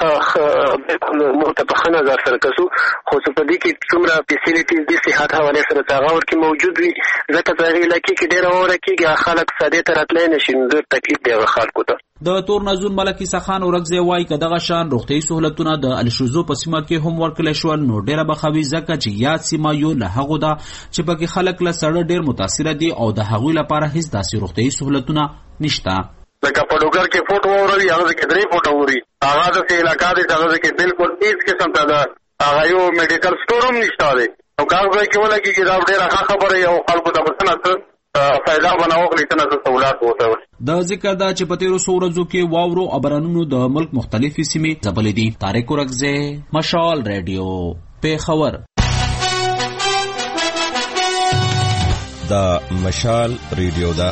متفق نظر سره کسو خو په دې کې څومره فیسیلیټیز د صحت حواله سره تاغور کې موجود وي ځکه چې علاقې کې ډېر اوره کېږي خلک ساده تر اتلای نشي نو تکلیف دی خلکو ته. د تورنازون ملکی سخان ورغزي وای کداغه شان روغتي سہولتونه د الشوزو په سیمه کې هم ورکړل شو نو ډېر بخوي ځکه چې یاد سیمه یو له هغه دا چې پکې خلک له سړه ډېر متاثر دي او د هغوی لپاره هیڅ داسې روغتي سہولتونه نشته. لکه په ډوګر کې فوټو وروي هغه کې 3 فوټو ووري هغه د علاقې د هغه کې بالکل هیڅ قسم ته دا هغه یو میډیکل سٹور هم نشته دی او کاغذ کې ولګي چې دا ډېر ښه خبره یو خلکو ته بسنه فائدہ بناو لیکنه د سہولت وته. د ذکر دا چې په تیرو سورزو کې واورو او بارانونو د ملک مختلفې سیمې ځپلې دي. طارق ورغزه، مشال ریډیو، پیښور. دا مشال ریډیو دا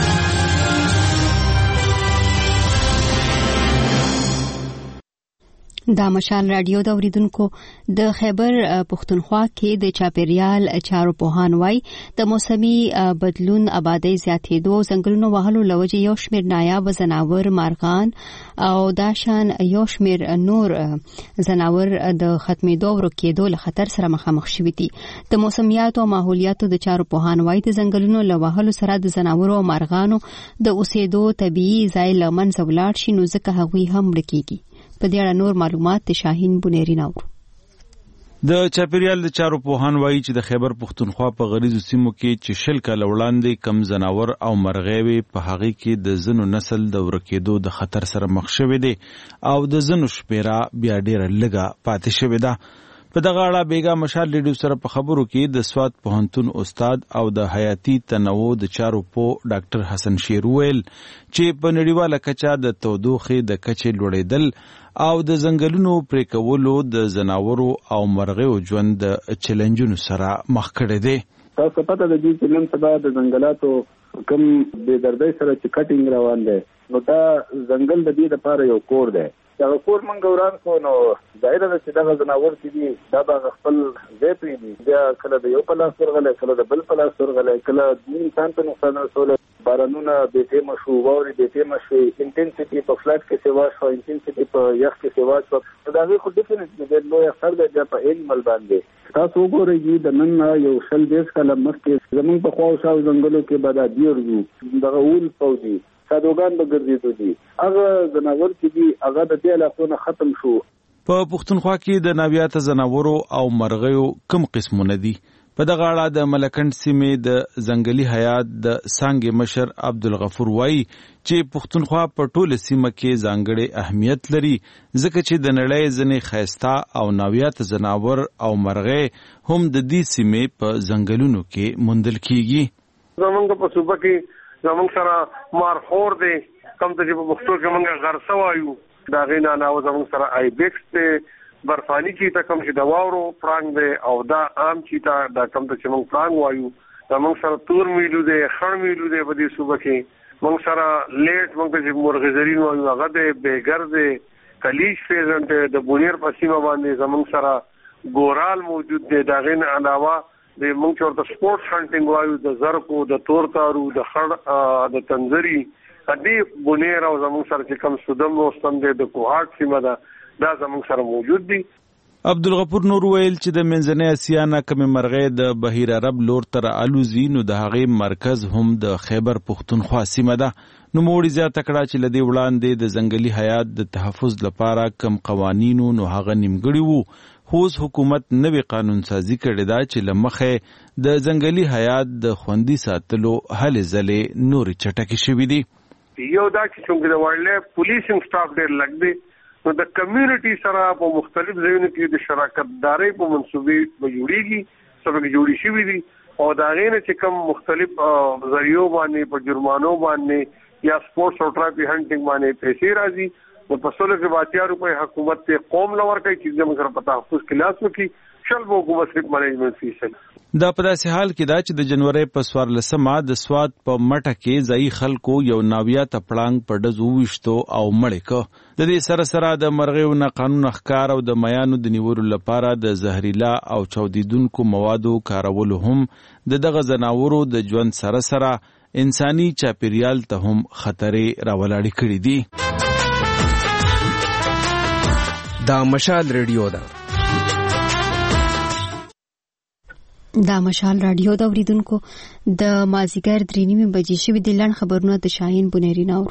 دا مشال رادیو د اوریدونکو د خیبر پختونخوا کې د چاپیریال چارو پوهان وای د موسمي بدلون آبادی زیاتېدو ځنګلونو وهلو لوجه یو شمېر نایاب زناور مارغان او داشان یو شمېر نور زناور د ختمېدو او ورکېدو له خطر سره مخامخ شوي دي. د موسمیات او ماحولیاتو د چارو پوهان وای د ځنګلونو له وهلو سره د زناورو او مارغانو د اوسېدو طبيعي ځای له منځه ولاړ شي نو ځکه هغوی هم مړه کېږي. په دې اړه نور معلومات د شاهین بنيري ناوړو. د چاپیریال د چارو پوهان وایي چې د خیبر پختونخوا په غریزو سیمو کې چې شل کاله وړاندې کم زناور او مرغۍ په هغه کې د زنو نسل د ورکېدو د خطر سره مخ شوی دی او د زنو شمیره بیا ډیره لږه پاتې شوې ده. په دغه اړه بیګا مشال ریډیو سره په خبرو کې د سوات پوهنتون استاد او د حیاتي تنوع د چارو پوه ډاکټر حسن شیر ویل چې په نړیواله کچه د تودوخې د کچې لوړېدل او د ځنګلونو پرې کولو د زناورو او مرغیو ژوند د چیلنجونو سره مخ کړی دی. تاسو پته د دې چې نن سبا د ځنګلاتو کم بې دردۍ سره چې کټینګ روان دی نو دا ځنګل د دې لپاره یو کور دی. دا کور منګ وران کو نو ظاهر ده چې دا زناور چې دي دا به خپل ځای پرېږدي بیا کله د یو په لاس ورغلی کله د بل په لاس ورغلی کله انسان ته نقصان رسولی بارانونه بېټیمه شو واورې بېټیمه شوې انټنسټي په فلټ کې سیوا شوه انټنسټي په یخ کې سیوا شوه نو د هغې خو ډیفینټلی ډېر لوی اثر دی بیا په اینیمل باندې. تاسو وګورئ د نن یو 120 کاله مخکې زموږ په خوا او شاو ځنګلو کې به دا ډېر وو دغه اول فوجي سادوګان به ګرځېدو دي هغه زناور چې دي هغه د دې علاقو نه ختم شو. په پښتونخوا کې د ناویاته زناورو او مرغیو کم قسمونه دي. په دغه اړه د ملکنډ سیمې د ځنګلي حیات د څانګې مشر عبدالغفور وایي چې پښتونخوا په ټوله سیمه کې ځانګړی اهمیت لري ځکه چې د نړۍ ځینې ښایسته او ناویاته زناور او مرغۍ هم د دې سیمې په ځنګلونو کې موندل کیږي. زمونږ په صوبه کې زمونږ سره مارخور دی کم ته چې په پښتو کې مونږ غرسه وایو د هغې نه علاوه زمونږ سره آیبیکس دی برفاني چیتا کم چې د واورو پړانګ دی او دا عام چیتا دا کم ته چې مونږ پړانګ وایو زمونږ سره تور میلو دی خړ میلو دی په دې صوبه کې مونږ سره لیټ مونږ ته چې مرغزرین وایو هغه دی بیګر دی کلیش فیزنټ دی د بونیر په سیمه باندې زمونږ سره ګورال موجود دی د هغې نه علاوه د مونږ چې ورته سپورټس هانټینګ وایو د زرکو د تور تارو د خړ د تنزري دې بونیر او زمونږ سره چې کم سودم روستم دی د کوهاټ سیمه ده دا زمونږ سره موجود دي. عبدالغفور نور ویل چې د منځنۍ اسیا نه کمې مرغۍ د بهیر عرب لور ته الوزي نو د هغې مرکز هم د خیبر پختونخوا سیمه ده. نوموړي زیاته کړه چې له دې وړاندې د ځنګلي حیات د تحفظ لپاره کم قوانینو نو هغه نیمګړي وو خو حکومت نوې قانون سازي کړې ده چې له مخې د ځنګلي حیات د خوندي ساتلو هلې ځلې نورې چټکې شوي دي. یو دا چې څنګه د وایلډ لایف پولیسینګ سټاف ډېر لږ دی نو د کمیونټي سره په مختلف ځایونو کې د شراکت دارۍ په منصوبې به جوړېږي سبق جوړې شوي دي او د هغې نه چې کوم مختلف ذریعو باندې په جرمانو باندې یا سپورټس او ټرافیک هانټینګ باندې پیسې راځي نو په 16 روپۍ حکومت ته قوم لور کوي چې زموږ سره په تحفظ کې لاس وکړي شل به حکومت صرف مینجمنت فیس. دا په داسې حال کې دا چې د جنوري په 14مه د سوات په مټه کې ځایي خلکو یو ناویاته پړانګ په ډز وویشتو او مړ کړ. د دې سره سره د مرغیو نه قانون ښکار او د میانو د نیولو لپاره د زهريلا او چاودیدونکو موادو کارولو هم دغه زناورو د ژوند سره سره انساني چاپیریال ته هم خطرې راولاړې کړې دي. دا مشال ریډیو ده. دا مشال رادیو د اوریدونکو د مازیګر 3:30 بجې شوې د لړ خبرونه د شاهین بنيري ناور.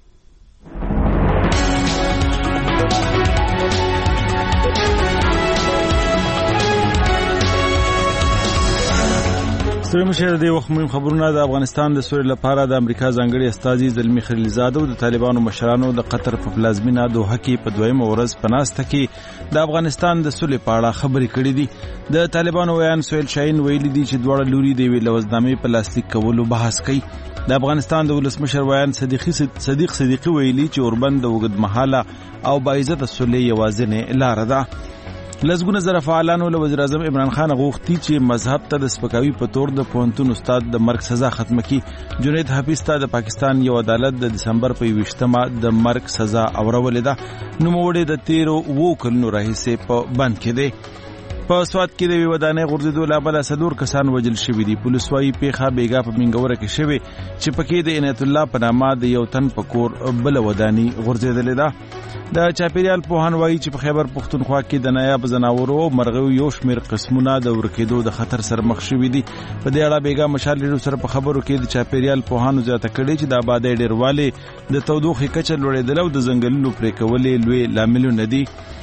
ستړي مشه د وخت مهم خبرونه د افغانستان د سولې لپاره د امریکا ځانګړي استازي زلمی خلیلزاد او د طالبانو مشرانو د قطر په پلازمینه دوحه کې په دویمه ورځ پناسته کې د افغانستان د سولې په اړه خبرې کړې دي. د طالبانو ویان سویل شاهین ویلي دي چې دواړه لوري د ویل لوزنامې په لاسلیک کولو بحث کوي. د افغانستان د ولسمشر ویان صدیق صدیقی ویلي چې اوربند د وګد محاله او باعزت سولې یوازینه لار ده. لزګونه زره فعالانو له وزیر اعظم عمران خان غوښتي چې مذهب ته د سپکاوي په تور د پوهنتون استاد د مرګ سزا ختمه کړي. جنید حفیظ ته د پاکستان یو عدالت د دسمبر په 20مه د مرګ سزا اورولې ده. نوموړی د 13 کلونو راهیسې په بند کې دی. په سواد کې د ودانۍ غورځېدو له امله 4 کسان وژل شوي دي. پولیس وايي پیښه بیګا په منګوره کې شوې چې پکې د عنایت الله په نامه د یو تن په کور بل ودانۍ غورځېدلې ده. د چاپیریال پوهان وایي چې په خیبر پختونخوا کې د نایاب ځناورو او مرغیو یو شمېر قسمونه د ورکېدو د خطر سره مخ شوي دي. په دې اړه بیګا مشال ریډیو سره په خبرو کې د چاپیریال پوهانو زیاته کړې چې د آبادۍ ډېروالی د تودوخې کچه لوړېدل او د ځنګلونو پرې کول لوی لاملونه دي.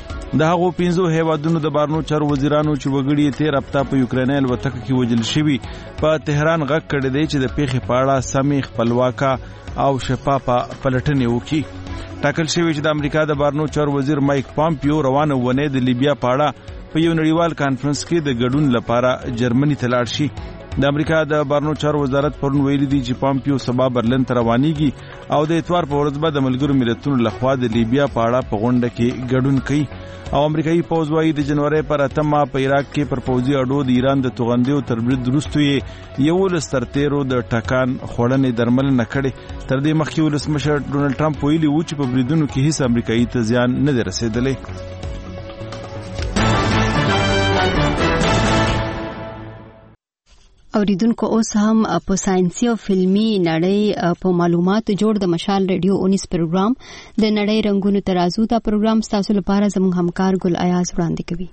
د هغو 15 هیوادونو د بهرنیو چارو وزیرانو چې وګړي 13 هفته په یوکریني الوتکه کې وژل شوي په تهران غږ کړی دی چې د پیښې په اړه سمې خپلواکه او شفافه پلټنې وکړي. ټاکل شوی چې د امریکا د بهرنیو چارو وزیر مایک پامپیو روانه ونې د لیبیا په اړه په یو نړیوال کانفرنس کې د ګډون لپاره جرمني ته لاړ شي. د امریکا د بهرنیو چارو وزارت پرون ویلي دی چې پامپیو سبا برلین ته روانېږي او د اتوار په ورځ به د ملګرو ملتونو لخوا د لیبیا په اړه په غونډه کې ګډون کوي. او امریکایي پوځ وايي د جنوري پر 8مه په عراق کې پر پوځي اډو د ایران د توغندیو تربرید وروسته یو لسترتیرو د ټکان خوړنې درملنه کړې. تر دې مخکې ولسمشر ډونالد ټرمپ ویلي و چې په بریدونو کې هیڅ امریکایي ته زیان نه دی رسېدلی. اوریدونکو اوس هم په ساينسي او فلمي نړۍ په معلوماتو جوړ د مشال ریډیو 19 پروګرام د نړۍ رنگونو ترازو دا پروګرام تاسو لپاره زموږ همکار ګل ایاز وړاندې کوي.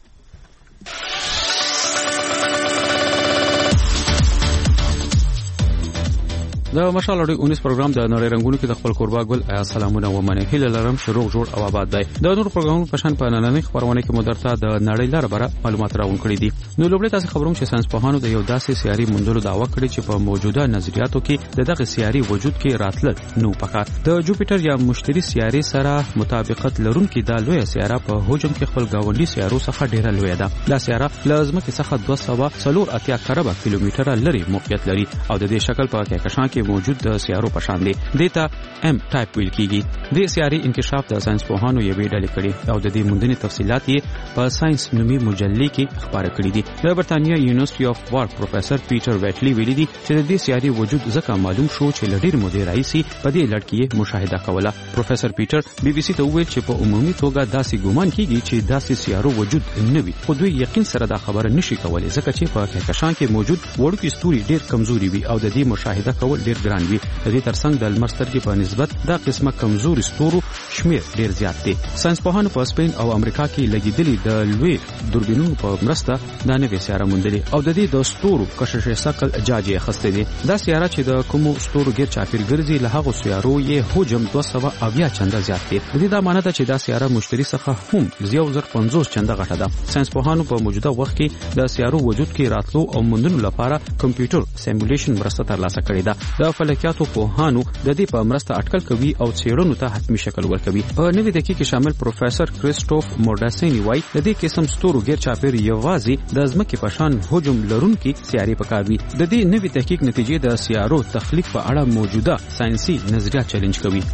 د مشال اړوي 19 پروګرام د نړۍ رنگونو کې د خپل قربا ګل آیا سلامونه و منه هیله لرم شروع جوړ او آباد دی. د نور پروګرامونو په شان په نننۍ خبرونه کې مدرته د نړۍ لپاره بره معلومات راغون کړي دي. نو لوبله تاسو خبروم چې ساينس پوهانو د یو داسې سیاري موندلو دعوا کړې چې په موجوده نظریاتو کې دغه سیاري وجود کې راتلل نو پکار. د جوپیټر یا مشتري سیاري سره مطابقت لرونکي د لوی سیاره په حجم کې خپل گاونډي سیارو څخه ډیره لوی ده. دا سیاره لازمه کې څخه 284 کروڑ کیلومتره لري موقعیت لري او د دې شکل په کهکشان کې موجود د سیارو په شان دی. دیتا ام ټایپ ویل کیږي. د سیاري انکشاف د ساينس پوهانو یوې ډلې کړي او د دې موندنې تفصيلات یې په ساينس نومي مجلې کې خبره کړې دي. د برتانیا یونیورسيټي اف وارک پروفیسور پیټر ویټلی ویلي دي چې د دې سیاري وجود ځکه معلوم شو چې لډیر مودې راځي په دې لړ کې مشاهده کوله. پروفیسور پیټر بي بي سي ته وویل چې په عمومي توګه داسې ګومان کیږي چې داسې سیارو وجود نه وي. خو دوی یقین سره دا خبره نشي کولای ځکه چې په کهکشان کې موجود وړوکی ستوري ډیر کمزوري وي او د دې مشاهده کول ډیر ګران وي. د دې ترڅنګ د لمر سترګې په نسبت دا قسمه کمزوري ستورو شمیر ډیر زیات دی. ساينس پوهانو په سپین او امریکا کې لګیدلي د لوی دوربینونو په مرسته دا نوې سیاره موندلې او د دې د ستورو کشش شکل جاجي خسته دي. دا سیاره چې د کومو ستورو غیر چاپیر ګرځي له هغه سیارو یې حجم 280 چنده زیات دی. د دې دا معنی ده چې دا سیاره مشتري څخه هم 1050 چنده غټه ده. ساينس پوهانو په موجوده وخت کې د سیارو وجود کې راتلو او موندلو لپاره کمپیوټر سیمولیشن مرسته ترلاسه کړې ده. د فلکیاتو پوهانو د دې په مرسته اټکل کوي او څېړنو ته حتمی شکل ورکوي. په نوې دقیقه کې شامل پروفیسور کریسټوف مورډاسینی وایي د دې قسم ستورو غیر چاپیر یوازې د ځمکې په شان حجم لرونکي سیارې پکاروي. د دې نوې تحقیق نتیجې د سیارو تخلیق په اړه موجوده ساينسي نظریات چیلنج کوي.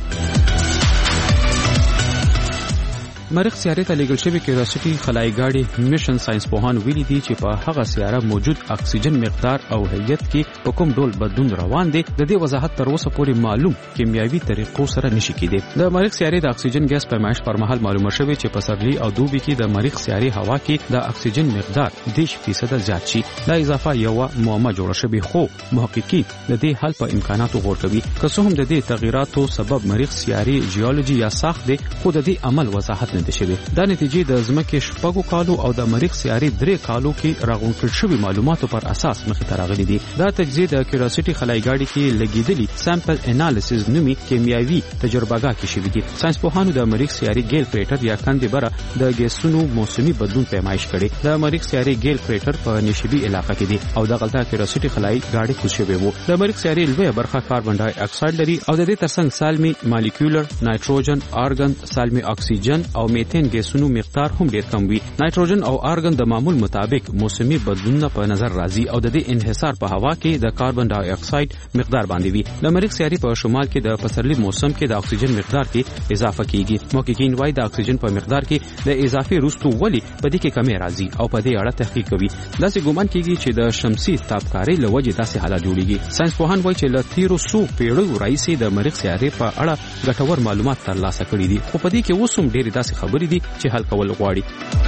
مریخ سیارې ته لیږل شوی کیوریوسټي خلای ګاډي میشن ساينس پوهان ویلي دي چې په هغه سیاره موجود اکسیجن مقدار او هیئت کې په کوم ډول بدلون روان دي د دې وضاحت تر اوسه پورې معلوم کیمیاوي طریقو سره نشي کېدی. د مریخ سیارې د اکسیجن ګیس پیمایش پر مهال معلومه شوی چې په سرلی او دوبي کې د مریخ سیارې هوا کې د اکسیجن مقدار 10% زیات شي. دا اضافه یو معما جوړه شوی خو محققین د دې حل په امکاناتو غور کوي. که څه هم د دې تغیراتو سبب مریخ سیارې جیولوژي یا ساخت دی خو د دې عمل وضاحت څرګند شوې. دا نتیجې د ځمکې شپږو کالو او د مریخ سیارې 3 کالو کې راغونډ شوي معلوماتو پر اساس مخې ته راغلي دي. دا تجزیه د کیوریوسيټي خلای ګاډي کې لګیدلي سامپل انالیسز نومي کیمیاوي تجربهګاه کې شوې دي. ساينس پوهانو د مریخ سیارې ګیل کریټر یا کندې بره د ګیسونو موسمي بدلون پیمایش کړي. د مریخ سیارې ګیل کریټر په نشبي علاقه کې دي او د غلطه کیوریوسيټي خلای ګاډي کوشوي وو. د مریخ سیارې لویه برخه کاربن ډای اکساید لري او د دې ترڅنګ سالمي مالیکولر نایټروجن، آرګن، سالمي اکسیجن او میتین ګیسونو مقدار هم ډیر کم وي. نایټروجن او آرګن د معمول مطابق موسمي بدلونونه په نظر راځي او د دې انحصار په هوا کې د کاربن ډای اکساید مقدار باندې وي. د مریخ سیارې په شمال کې د پسرلي موسم کې د اکسیجن مقدار کې اضافه کیږي. محققین وايي د اکسیجن په مقدار کې د اضافي وروسته ولې په دې کې کمی راځي او په دې اړه تحقیق کوي. داسې ګومان کیږي چې د شمسي تابکارۍ له وجې داسې حالات جوړیږي. ساينس پوهان وايي چې له تیرو 100 پیړیو راهیسې د مریخ سیارې په اړه ګټور معلومات ترلاسه کړي دي، خو په دې کې اوس هم ډېرې داسې خبرې دي چې حل کول غواړي.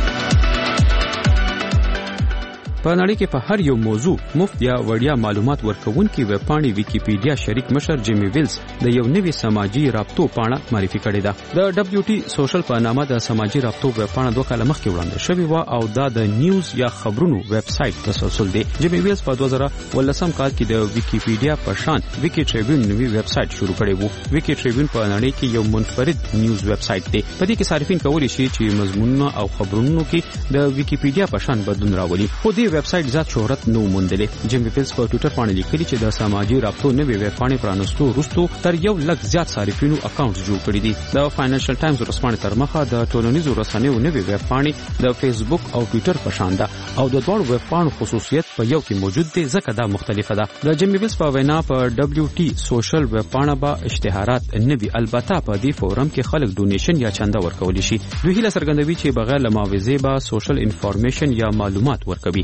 په نړۍ کې په هر یو موضوع مفت یا وړیا معلومات ورکوونکي ویب پاڼې ویکیپیډیا شریک مشر جیمی ویلز د یو نوي سماجی رابطو پاڼه معرفي کړې ده. د دبليو ټي سوشل په نامه د سماجی رابطو ویب پاڼه 2 کال مخکې وړاندې شوې و او دا د نیوز یا خبرونو ویب سټ تسلسل دی. جیمی ویلز په 2013 کال کې د ویکیپیډیا په شان ویکی ټریبیون نوي ویب سټ شروع کړی وو. ویکی ټریبیون په نړۍ کې یو منفرد نیوز ویب سټ دی. په دې کې صارفین کولی شي چې مضمونونه او خبرونو کې د ویکیپیډیا په شان بدلون راولي. خو دې ویب سټ ذات شهرت نو موندلې. جیمی ویلز په ټوئیټر باندې لیکلي چې د سماجی رابطو نوي ویب پاڼې پرانستو وروسته تر 1 لک زیات صارفینو اکاونټ جوړ کړي دي. د فاینانشل ټایمز ورسپانې تر مخه د ټولنیزو رسنیو نوي ویب پاڼې د فیسبوک او ټوئیټر په شان ده او د دوه ویب پاڼو خصوصیت په یو کې موجود دي ځکه دا مختلفه ده. د جیمی ویلز په وینا په دبليو ټي سوشل ویب پاڼه به اشتهارات نوي، البته په دې فورم کې خلک ډونیشن یا چنده ورکول شي. دوی هیله څرګندوي چې بغیر له معاوضې به سوشل انفارمیشن یا معلومات ورکوي.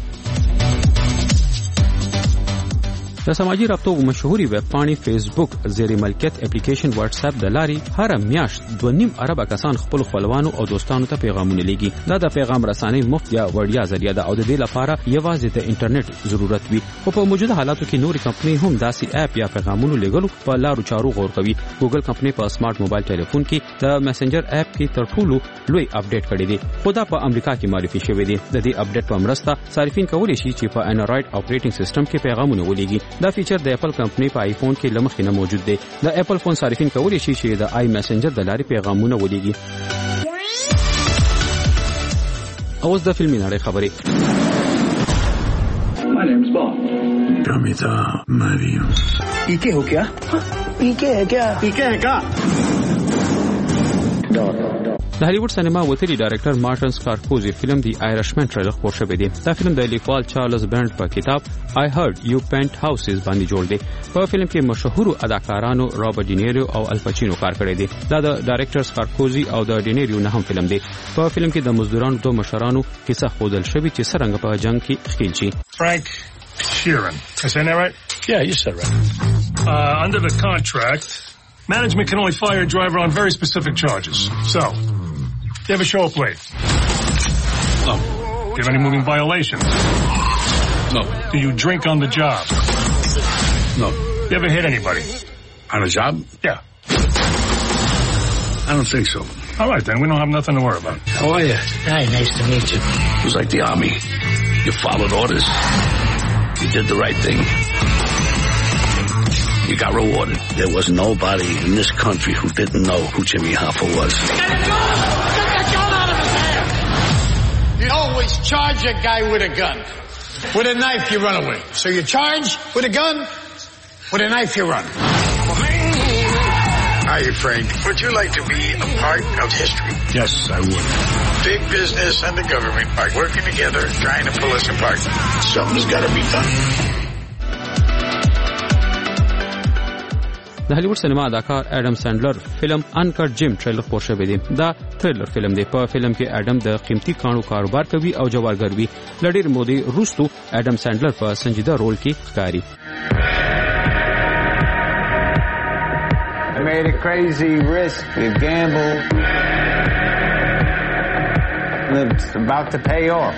د سماجی رابطو مشهوري ویب پاڼې فیسبوک زیر ملکیت اپلیکیشن واتس اپ د لاري هر میاشت 2.5 ارب کسان خپل خپلوانو او دوستانو ته پیغامونه لیږي. دا د پیغام رسانۍ مفت یا وړیا ذریعہ ده او د دې لپاره یوازې د انټرنیټ ضرورت وي. خو په موجوده حالاتو کې نوري کمپنۍ هم داسې اپ یا پیغامونو لیږلو په لارو چارو غور کوي. ګوګل کمپنۍ په سمارټ موبایل ټلیفون کې د میسنجر اپ کې تر ټولو لوی اپډیټ کړی دی. خو دا په امریکا کې معرفي شوی دی. د دې اپډیټ په مرسته صارفین کولی شي چې په انډراید اپریټینګ سیستم کې پیغامونه ولېږي. دا فیچر د اپل کمپنۍ په آیفون کې لمخې نه موجود دی. د اپل فون صارفین کولی شي چې د آی میسنجر د لارې پیغامونه ولېږي. اوس د فلمي نړۍ خبرې. पीके हो क्या? पीके है क्या? पीके है क्या? د هالیوډ سینما وتلی ډایرکټر مارټن سکارکوزي فلم دی آیرشمن ټریلر خپور شوی دی. دا فلم د لیکوال چارلز بند په کتاب I Heard You Paint Houses باندې جوړ دی. په فلم کې مشهور اداکارانو رابرټ ډینیرو او الپاچینو کار کړی دی. دا د ډایرکټر سکارکوزي او د ډینیرو نه هم فلم دی. په فلم کې د مزدورانو دوه مشرانو کیسه خودل شوی چې څنګه په جنگ کې ښکیل شي. Frank Sheeran. Is that right? Yeah, you said right. Under the contract, management can only fire a driver on very specific charges. So, you ever show up late? No. Do you have any moving violations? No. Do you drink on the job? No. You ever hit anybody? On a job? Yeah. I don't think so. All right, then. We don't have nothing to worry about. How are you? Hi, nice to meet you. It was like the army. You followed orders. You did the right thing. You got rewarded. There was nobody in this country who didn't know who Jimmy Hoffa was. You always charge a guy with a gun. With a knife, you run away. So you charge with a gun, with a knife, you run. Hi, Frank. Would you like to be a part of history? Yes, I would. Big business and the government are working together, trying to pull us apart. Something's got to be done. د هالیوډ سینما اداکار اډم سینډلر فلم انکټ جیم ټریلر خپور شوی دی. دا تھرلر فلم دی. په فلم کې اډم د قیمتي کانو کاروبار کوي او جوارګر وي. لډیر مودې وروسته اډم سینډلر په سنجیده رول کې ښکاري. I made a crazy risk, a gamble. It's about to pay off.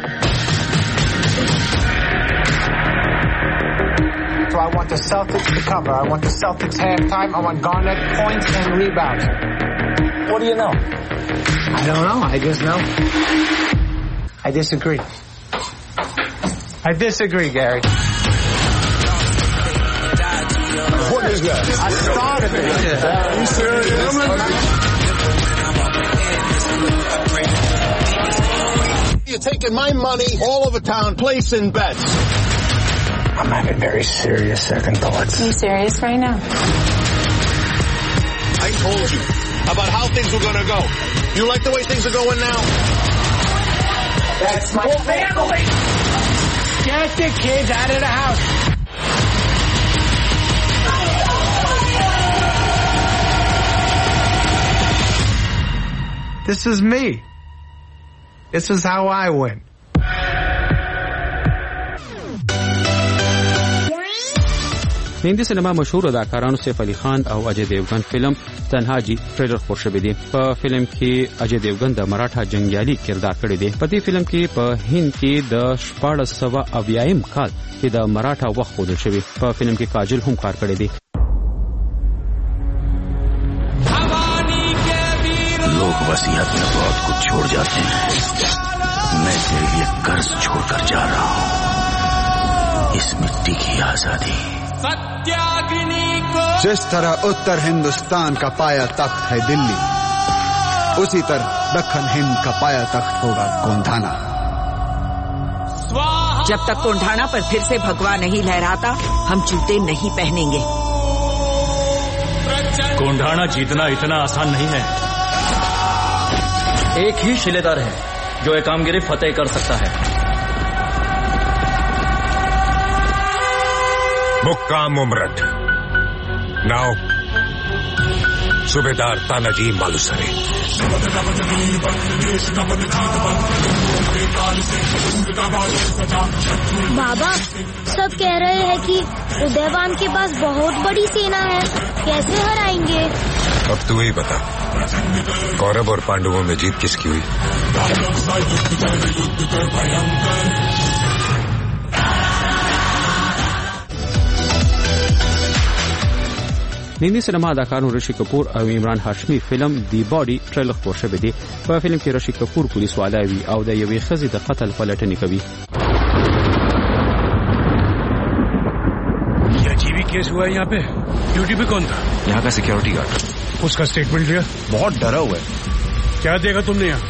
So I want the Celtics to cover. I want the Celtics halftime. I want Garnett points and rebounds. What do you know? I don't know. I just know. I disagree. I disagree, Gary. What is that? I started it. Are you serious? You're taking my money all over town, placing bets. I'm having very serious second thoughts. Are you serious right now? I told you about how things were going to go. You like the way things are going now? That's my family. Get the kids out of the house. This is me. This is how I win. هندي سینما مشهور اداکارانو سیف علي خان او اجے دیوگن فلم تنها جی ټریلر خور شوی دی. په فلم کې اجے دیوگن د مراఠا جنگیالي کردار کړی دی. په دې فلم کې په هند کې د 1490 کال کې د مراఠا وخت ښودل شوی. په فلم کې کاجل هم کار کړی دی. लोग वसीयत में बहुत कुछ छोड़ जाते हैं. मैं तेरे लिए कर्ज छोड़कर जा रहा हूँ. इस मिट्टी की आजादी. जिस तरह उत्तर हिंदुस्तान का पाया तख्त है दिल्ली, उसी तरह दक्खन हिंद का पाया तख्त होगा कोंढाना. जब तक कोंढाना पर फिर से भगवा नहीं लहराता, हम जूते नहीं पहनेंगे. कोंढाना जीतना इतना आसान नहीं है. एक ही शिलेदार है जो एक कामगिरी फतेह कर सकता है. मुक्काम उमरठ. नाउ सूबेदार तानाजी मालुसरे. बाबा, सब कह रहे हैं कि उदयवान के पास बहुत बड़ी सेना है. कैसे हराएंगे? अब तू ही बता, कौरव और पांडवों में जीत किसकी हुई? هندي سینما اداکارو رشی کپور او عمران هاشمی فلم دی باډي ټریلر خور شوی دی. په فلم کې رشی کپور پولیس والا وی او د یوې ښځې د قتل پلټنې کوي. क्या जीवी केस हुआ है यहाँ पे? ड्यूटी पे कौन था? यहाँ का सिक्योरिटी गार्ड. उसका स्टेटमेंट लिया? बहुत डरा हुआ है. क्या देखा तुमने यहाँ?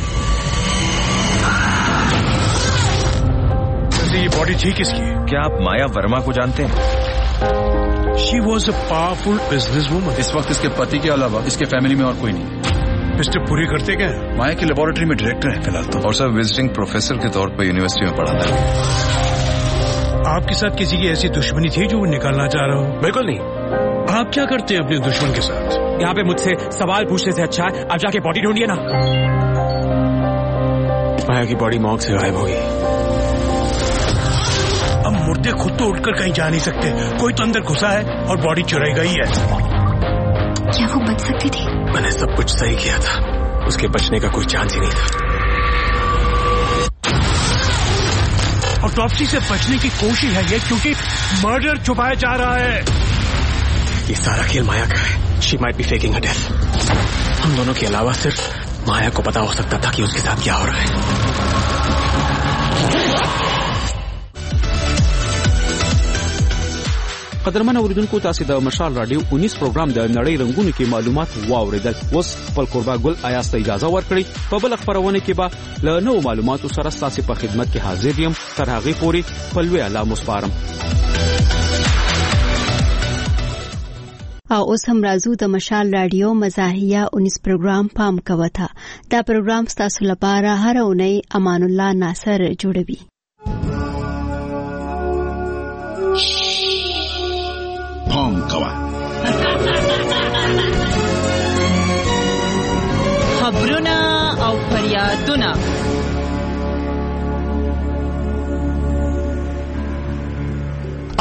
ये बॉडी थी किसकी? क्या आप माया वर्मा को जानते हैं? She was a powerful businesswoman. इस वक्त इसके पति के अलावा इसके फैमिली में और कोई नहीं. मिस्टर पुरी करते क्या? माया की लेबोरेटरी में डायरेक्टर है फिलहाल तो, और सब विजिटिंग प्रोफेसर के तौर पर यूनिवर्सिटी में पढ़ाता है. आपके साथ किसी की ऐसी दुश्मनी थी जो वो निकालना चाह रहा हो? बिल्कुल नहीं. आप क्या करते हैं अपने दुश्मन के साथ? यहाँ पे मुझसे सवाल पूछने से अच्छा है आप जाके बॉडी ढूंढिए ना. माया की बॉडी मॉर्ग से गायब हो गई. अब मुर्दे खुद तो उठकर कहीं जा नहीं सकते. कोई तो अंदर घुसा है और बॉडी चुराई गई है. क्या वो बच सकती थी? मैंने सब कुछ सही किया था. उसके बचने का कोई चांस ही नहीं था. ऑटोप्सी से बचने की कोशिश है ये, क्योंकि मर्डर छुपाया जा रहा है. ये सारा खेल माया का है. She might be faking her death. हम दोनों के अलावा सिर्फ माया को पता हो सकता था कि उसके साथ क्या हो रहा है. قدرمن اوریدونکو تاسو د مشال رادیو 19 پروګرام د نړۍ رنگونو کې معلومات واوریدل. اوس خپل قربا ګل آیاست اجازه ورکړي په بل خبرونه کې به له نوو معلوماتو سره تاسو په خدمت کې حاضر یم. تر هغه پورې پلوي الله مسپارم. او اوس هم راځو د مشال رادیو مزاحیه 19 پروګرام پام کوته. دا پروګرام تاسو لپاره هر اونۍ امان الله ناصر جوړوي. پام کوه. خبرونه او فریادونه.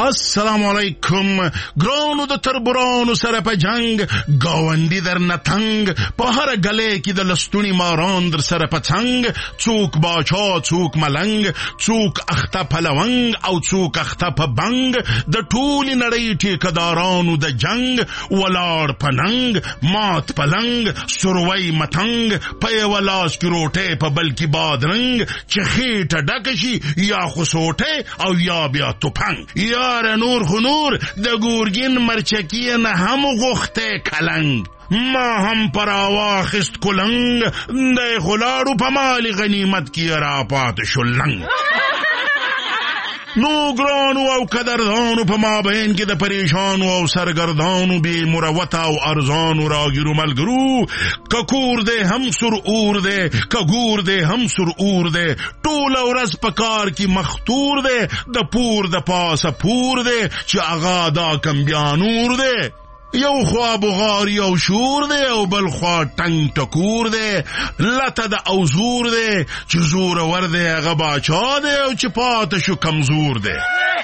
السلام علیکم ګرانو د تربورانو سره په جنگ گاونډي در نتنگ په هر غلې کې د لستونی ماران در سره په څنګ څوک باچا څوک ملنګ څوک اخته پلوانګ او څوک اخته په بنګ د ټولي نړۍ ټیکدارانو د جنگ ولاړ پننګ مات پلنګ سروي متنګ په ولاس کې روټه په بل کې بادرنګ چې خېټه ډکشي یا خسوټه او یا بیا توپنګ یار نور خنور د ګورګین مرچکی نه هم غوخته کلنګ ما هم پر واخست کلنګ د خلاړو په مال غنیمت کې را پات شلنګ نو ګرانو او قدردانو په مابین کې د پریشانو او سرګردانو بی مروت او ارزانو راګیرو ملګرو ککور دې هم سر اور دې کګور دې هم سر اور دې ټول ورځ په کار کې مختور دې د پور د پاسه پور دې چې اغا دا کم بیانور دې یو خوا بغاری او شور دے او بل خوا ٹنگ ٹکور دے لتا دا او زور دے چی زور ور دے غباچا دے او چی پاتشو کمزور دے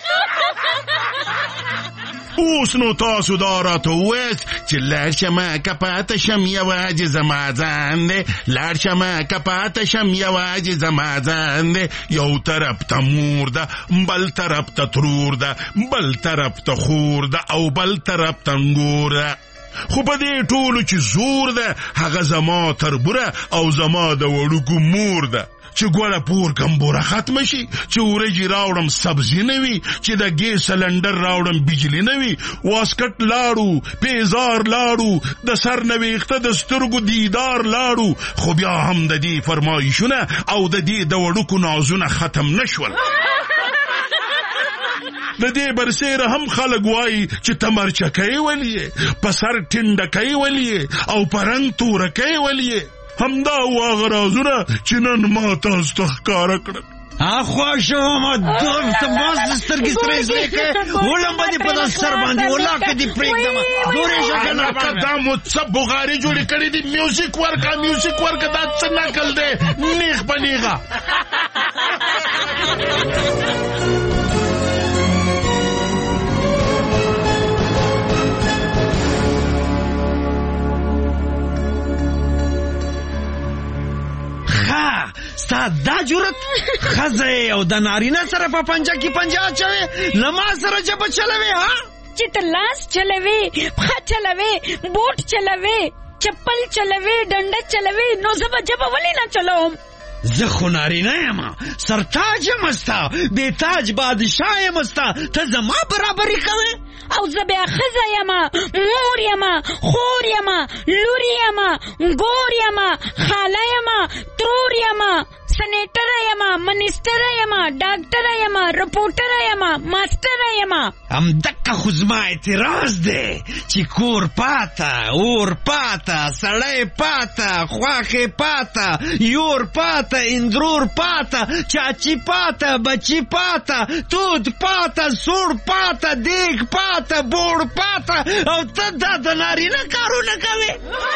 اوس نو تاسو داراتو ویت چی لرشما کپاتشم یواج زمازن دے لرشما کپاتشم یواج زمازن دے یو طرف تا مور دا بل طرف تا ترور دا بل طرف تا خور دا او بل طرف تا انگور دا خو په دې ټولو چې زور ده هغه زما تربوره او زما د وړوکو مور ده چې ګوره پور کمبوره ختم شي چې ورجی راوړم سبزی نه وي چې د ګیس سلندر راوړم بجلی نه وي واسکټ لاړو پیزار لاړو د سر نه ویښته د سترګو دیدار لاړو خو بیا هم د دې فرمایشونه او د دې د وړوکو نازونه ختم نشول د دې برسېره هم خلک وایي چې تمرچکۍ ولې په سر ټینډکۍ ولې او په رنګ تورکۍ ولې همدا واغه رازونه چې نن ما تاسو ته ښکاره کړل اخوا شوما دور ته باز سترګې سرې سرې کې ولم باندې په داس سر باندې ولاکه دی پرېږدم دورې شکل راکړه دا مو څه بغاري جوړې کړې دي میوزیک ورکا دا څه نقل دی نیغ په نیغه ستا دا جرت خزه او د نارینه سره په پنجه کې پنجه اچوي لما سره جبه چلوي ها چې ته لاس چلوي پښه چلوي بوټ چلوي چپل چلوي ډنډه چلوي نو زه جبه ولې نه چلوم زه خو نارینه یم سرتاج یم ستا بې تاج بادشاه یم ستا ته زما برابري کوې او زه بیا ښځه یمه مور یمه خور یمه لور یمه ګور یمه خاله یمه ترور یمه سنیټر یمه منیسټر یمه ډاکټر یمه رپورټر یمه ماسټر یمه همدقه خو زما اعتراض دی چې کور پاته اور پاته سړی پاته خواښې پاته یور پاته اندرور پاته چاچی پاته بچی پاته تود پاته سوړ پاته دیګ پاته بوړ پاته او ته دا د نارینه کارونه کوې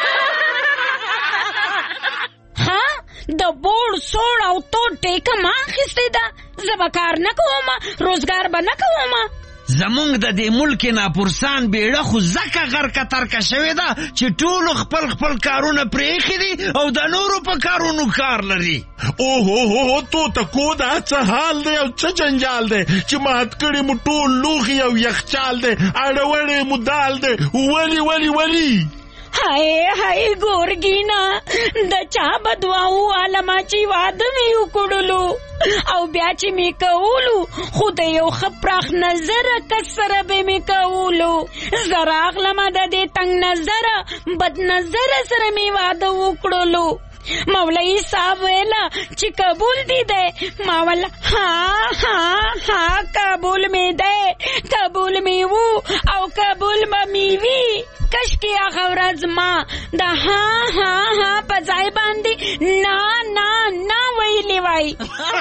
ها د بوړ سوړ او تود ټیکه ما اخیستې ده زه به کار نه کوم روزګار به نه کوم زمونږ د دې ملک ناپرسان بیړه خو ځکه غرقه ترکه شوې ده چې ټولو خپل خپل کارونه پرېښي دي او د نورو په کارونو کار لري اوهو تو تکو دا څه حال دی او څه جنجال دی چې مات کړي مو ټول لوښي او یخچال دی اړوړې مو دال دی ولی هاي ګورګینا د چا بدواو عالمه چې واده مې وکړلو او بیا چې مې کولو خو د یو ښه پراخ نظره کس سره به مې کولو زه راغلمه د دې تنګ نظره بد نظره سره مې واده وکړلو مولوی صاحب ویلا چې قبول دی دے ماولا ها قبول می دے قبول می وو او قبول می وی کش کی اغورز ما دا ها پځای باندې نا ویلی وای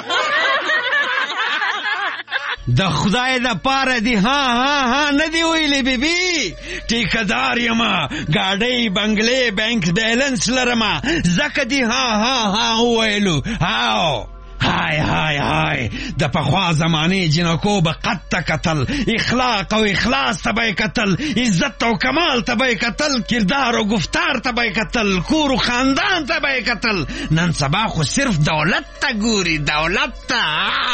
د خدای د پاره دی ها نه دی ویلی بیبي ټیکدار یما گاډي بنگلې بانک بیلنس لرما زکه دی ها ویلو هاو هاي هاي هاي د پخوا زمانه جنکو به قد ته کتل، اخلاق او اخلاص ته به کتل، عزت او کمال ته به کتل، کردار او گفتار ته به کتل، کور او خاندان ته به کتل. نن سبا خو صرف دولت ته ګوري، دولت ته.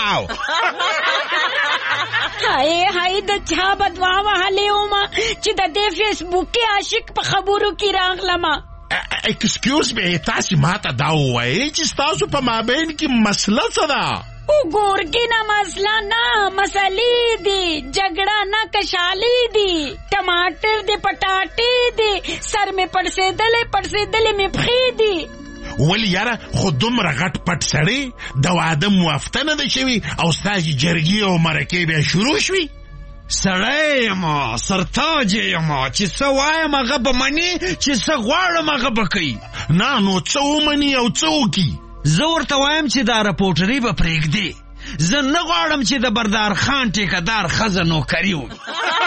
هاي هاي د چا بدوا وهلې ومه چې د دې فیسبوکي عاشق په خبرو کې راغلمه. ایکسکیوز می، تاسو ماته دا وایئ چې ستاسو په مابین کې مسله څه ده؟ وګورګینه مسله نه، مسلې دي، جګړه نه کشالې دي، ټماټر دي، پټاټې دي، سر مې پړسېدلې مې پښې دي. ولی یاره خو دومره غټ پټ سړی د واده موافقه نه ده شوي او ستاسې جرګې او مرکې بیا شروع شوي؟ سړی یم، سرتاج یم، چې څه وایم هغه به مني، چې څه غواړم هغه به کوي. نه نو څه ومني او څه وکړي؟ زه ورته وایم چې دا رپورټري به پرېږدي. زه نه غواړم چې د بردار خان ټیکهدار ښځه نوکري وي.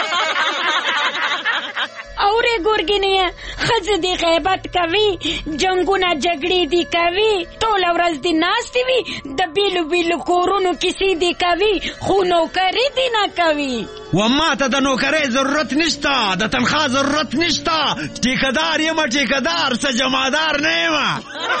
اورې ګورګینه، ښځې دې غیبت کوي، جنګونه جګړې دي کوي، ټوله ورځ دې ناستې وي، د بیلو بیلو کورونو کیسې دې کوي، خو نوکري دې نه کوي. و ما ته د نوکرۍ ضرورت نشته، د تنخوا ضرورت نشته. ټیکهدار یم، ټیکهدار، څه جمعدار نه یم.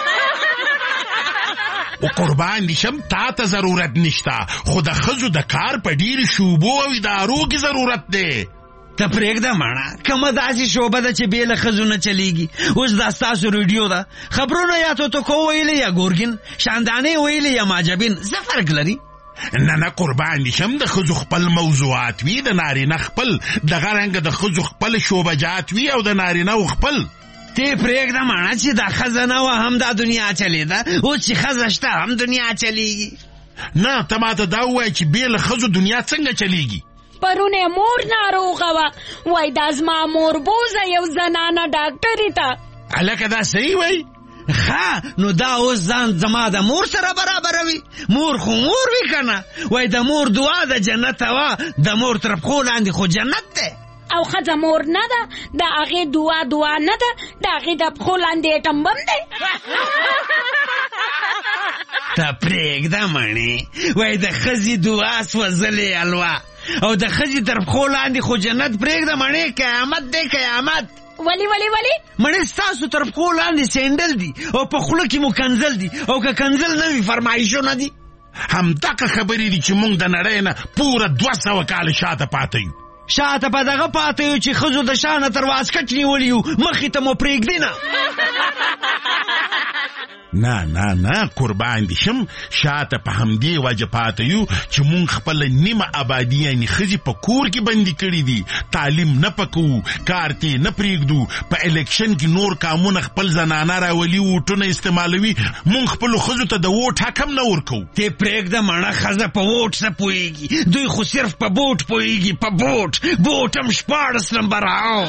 و قربان دي شم، تا ته ضرورت نشته، خو د ښځو د کار په ډېرې شوبو او ادارو کې ضرورت دی. ته پرېږده مړه، کومه داسې شعبه ده چې بې له ښځو نه چلیږي. اوس دا ستاسو ریډیو ده، خبرونه یا توتکو ویلې یا ګورګین، شاندانې ویلې یا ماجبین، څه فرق لري؟ نه قربان دي شم، د ښځو خپل موضوعات وي، د نارینه خپل، دغه رنګه د ښځو خپل شعبجات وي او د نارینه خپل. ته پرېږده مړه چې دا ښځه نه وه هم دا دنیا چلېده، اوس چې ښځه شته هم دنیا چلیږي. نه ته ماته دا ووایه چې بې له ښځو دنیا څنګه چلیږي؟ پرونه مور ناروغه وه، وای دا زما مور بوزه یو زنانه ډاکټرې ته. هلکه دا صحیح وای؟ ښه نو دا اوس ځان زما د مور سره برابروي. مور خو مور وي که نه؟ وای د مور دعا د جنت وه، د مور تر پښو لاندې خو جنت دی. او ښځه مور نه ده، د هغې دعا نه ده، د هغې د پښو لاندې ټمبم دی. ته پرېږده مڼې، وای د ښځې دعا سوځلې الوا، او د ښځې تر پښو لاندې خو جنت. پرېږده مڼې، قیامت دی قیامت. ولی مړې ستاسو تر پښو لاندې سینډل دي او په خوله کې مو کنزل دي، او که کنزل نه وي فرمایشونه دي. همدغه خبرې دي چې موږ د نړۍ نه پوره 200 کاله شاته پاته یو. شاته په دغه پاته یو چې ښځو د شانه تر واسکټ نیولي یو، مخې ته مو پرېږدي نه. نه قربان دي شم، شاته په همدې وجه پاته یو چې مونږ خپل نیمه آبادي یعنې ښځې په کور کې بندي کړي دي، تعلیم نه پکوو، کار ته نه پرېږدو، په الیکشن کې نور کامونه خپل زنانه راولي، ووټونه استعمالوي، مونږ خپلو ښځو ته د ووټ حق هم نه ورکوو. ته پرېږده مړه، ښځه په ووټ نه پوهېږي، دوی خو صرف په بوټ پوهېږي، په بوټ هم 14 نمبر.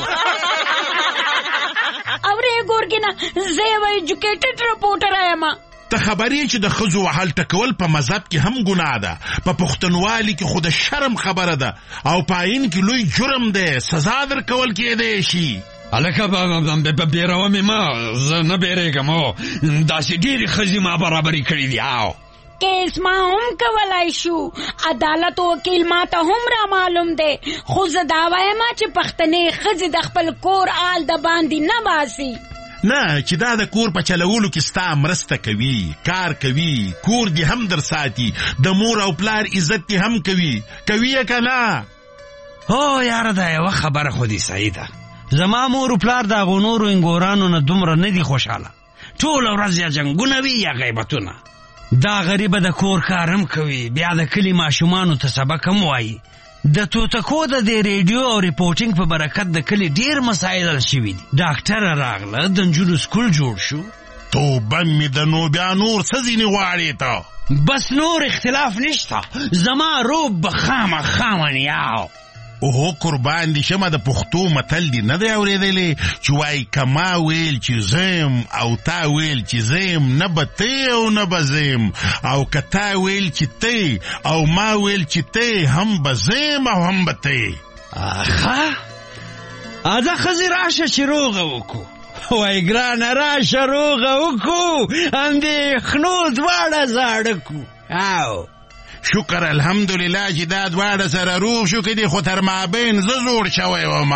اورې ګورګینه، زه یو ایجوکیټډ رپورټر یم. ته خبرې چې د ښځو وهل ټکول په مذهب کې هم ګناه ده، په پښتونوالي کې خو د شرم خبره ده، او په آئین کې لوی جرم دی، سزا درکول کېدی شي. هلکه بیروه مې ما، زه نه بیریږم، داسې ډېرې ښځې ما برابرې کړي دي. کیس ما هم کولای شو، عدالت و وکیل ما ته هم را معلوم دی، خو زه دا وایم چې پښتنې ښځې د خپل کور آل د باندې نه باسي. نه چې دا د کور په چلولو کې ستا مرسته کوي، کار کوي، کور دې هم در ساتي، د مور او پلار عزت دې هم کوي یې که نه؟ هو یاره دا یوه خبره خو دې صحیح ده، زما مور و پلار د هغو نورو انګورانو نه دومره نه دي خوشحاله، ټوله ورځ یا جنګونه وي یا غیبتونه. دا غریبه د کور کارم کوي، بیا د کلي ماشومانو ته سبق هم وایي. د توتکو د دې ریډیو او ریپورټینګ په برکت د کلي ډیر مسایل حل شوي دي. ډاکټره راغله، د نجونو سکول جوړ شو. توبه مې د نو بیا نور څه ځینې غواړې ته؟ بس نور اختلاف نشته، زما روب به خامخا ونیاو. اوهو قربان دي شمه، د پښتو متل دی نه دی اورېدلی چې وایي که ما ویل چې زیم او تا ویل چې زیم، نه به تی او نه به زیم، او که تا ویل چې تی او ما ویل چې تی، هم به زیم او هم به تی. آخه اده ښځې راشه چې روغه وکړو. وای ګرانه راشه روغه وکړو، اندېښنو دواړه زاړه کړو. او شکر الحمدلله چې دا دواړه سره روغ شو، که دې خو تر مابین زه زوړ شوی وم.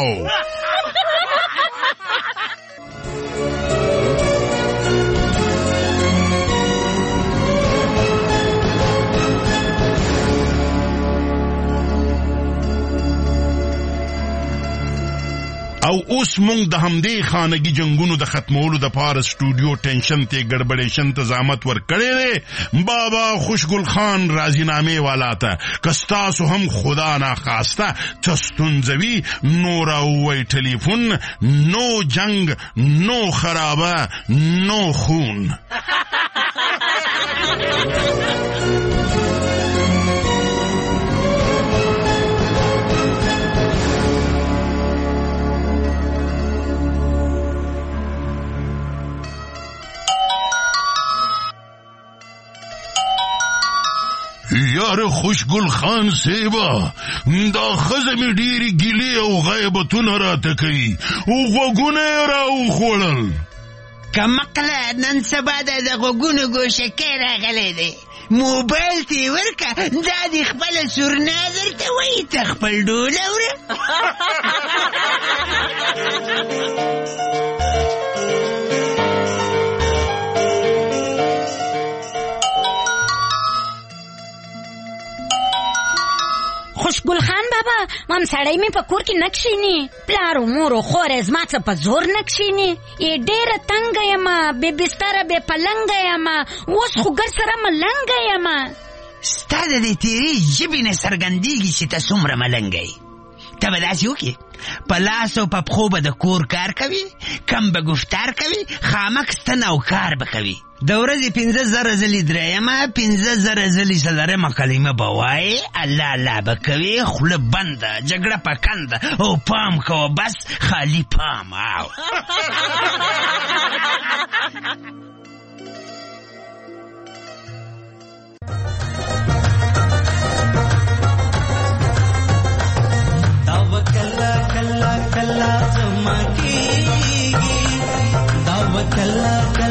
او اوس مونږ د همدې خانگی جنگونو د ختمولو د پاره سټوډیو ټینشن ته ګډبډیشن ته زحمت ورکړی دی بابا خوشګل خان راضینامه والا ته. کستاسو هم خدا ناخواسته چستونزوی نو راوی ټلیفون، نو جنگ، نو خرابه، نو خون. یار خوشګل خان سیبا، دا خزه می ډیری ګیلې او غیبتونه راته کوي او غوږونه راوخوړل. کمقله نن سبا د غوږونو ګوشکې راغلی دی، موبایل ته ورکه، دا د خپل سورناظر ته وایي ته خپل ډول اوره. خوشګل خان بابا، مام سړی می په کور کې نکشینی، پلارو مورو خور زما څه په زور نکشینی، یې ډېره تنګ یم، بې بستره بې پلنګ یم، اوس خو ګر سره ملنګ یم. ستا د دې تیرې ژبې نه څرګندېږي چې ته څومره ملنګ یې. ته به داسې وکړې، په لاس او په پښو به د کور کار کوي، کم به گفتار کوي، خامک ستن او کار به کوي. د ورځې 15,000 ځلې درېیمه، 15,000 ځلې څلورمه کلمه به وایې، الله الله به کوې، خوله بنده، جګړه په کنده، او پام کوه بس خالی پام. او کلا کلا کلا زما کیږي، دا وکلا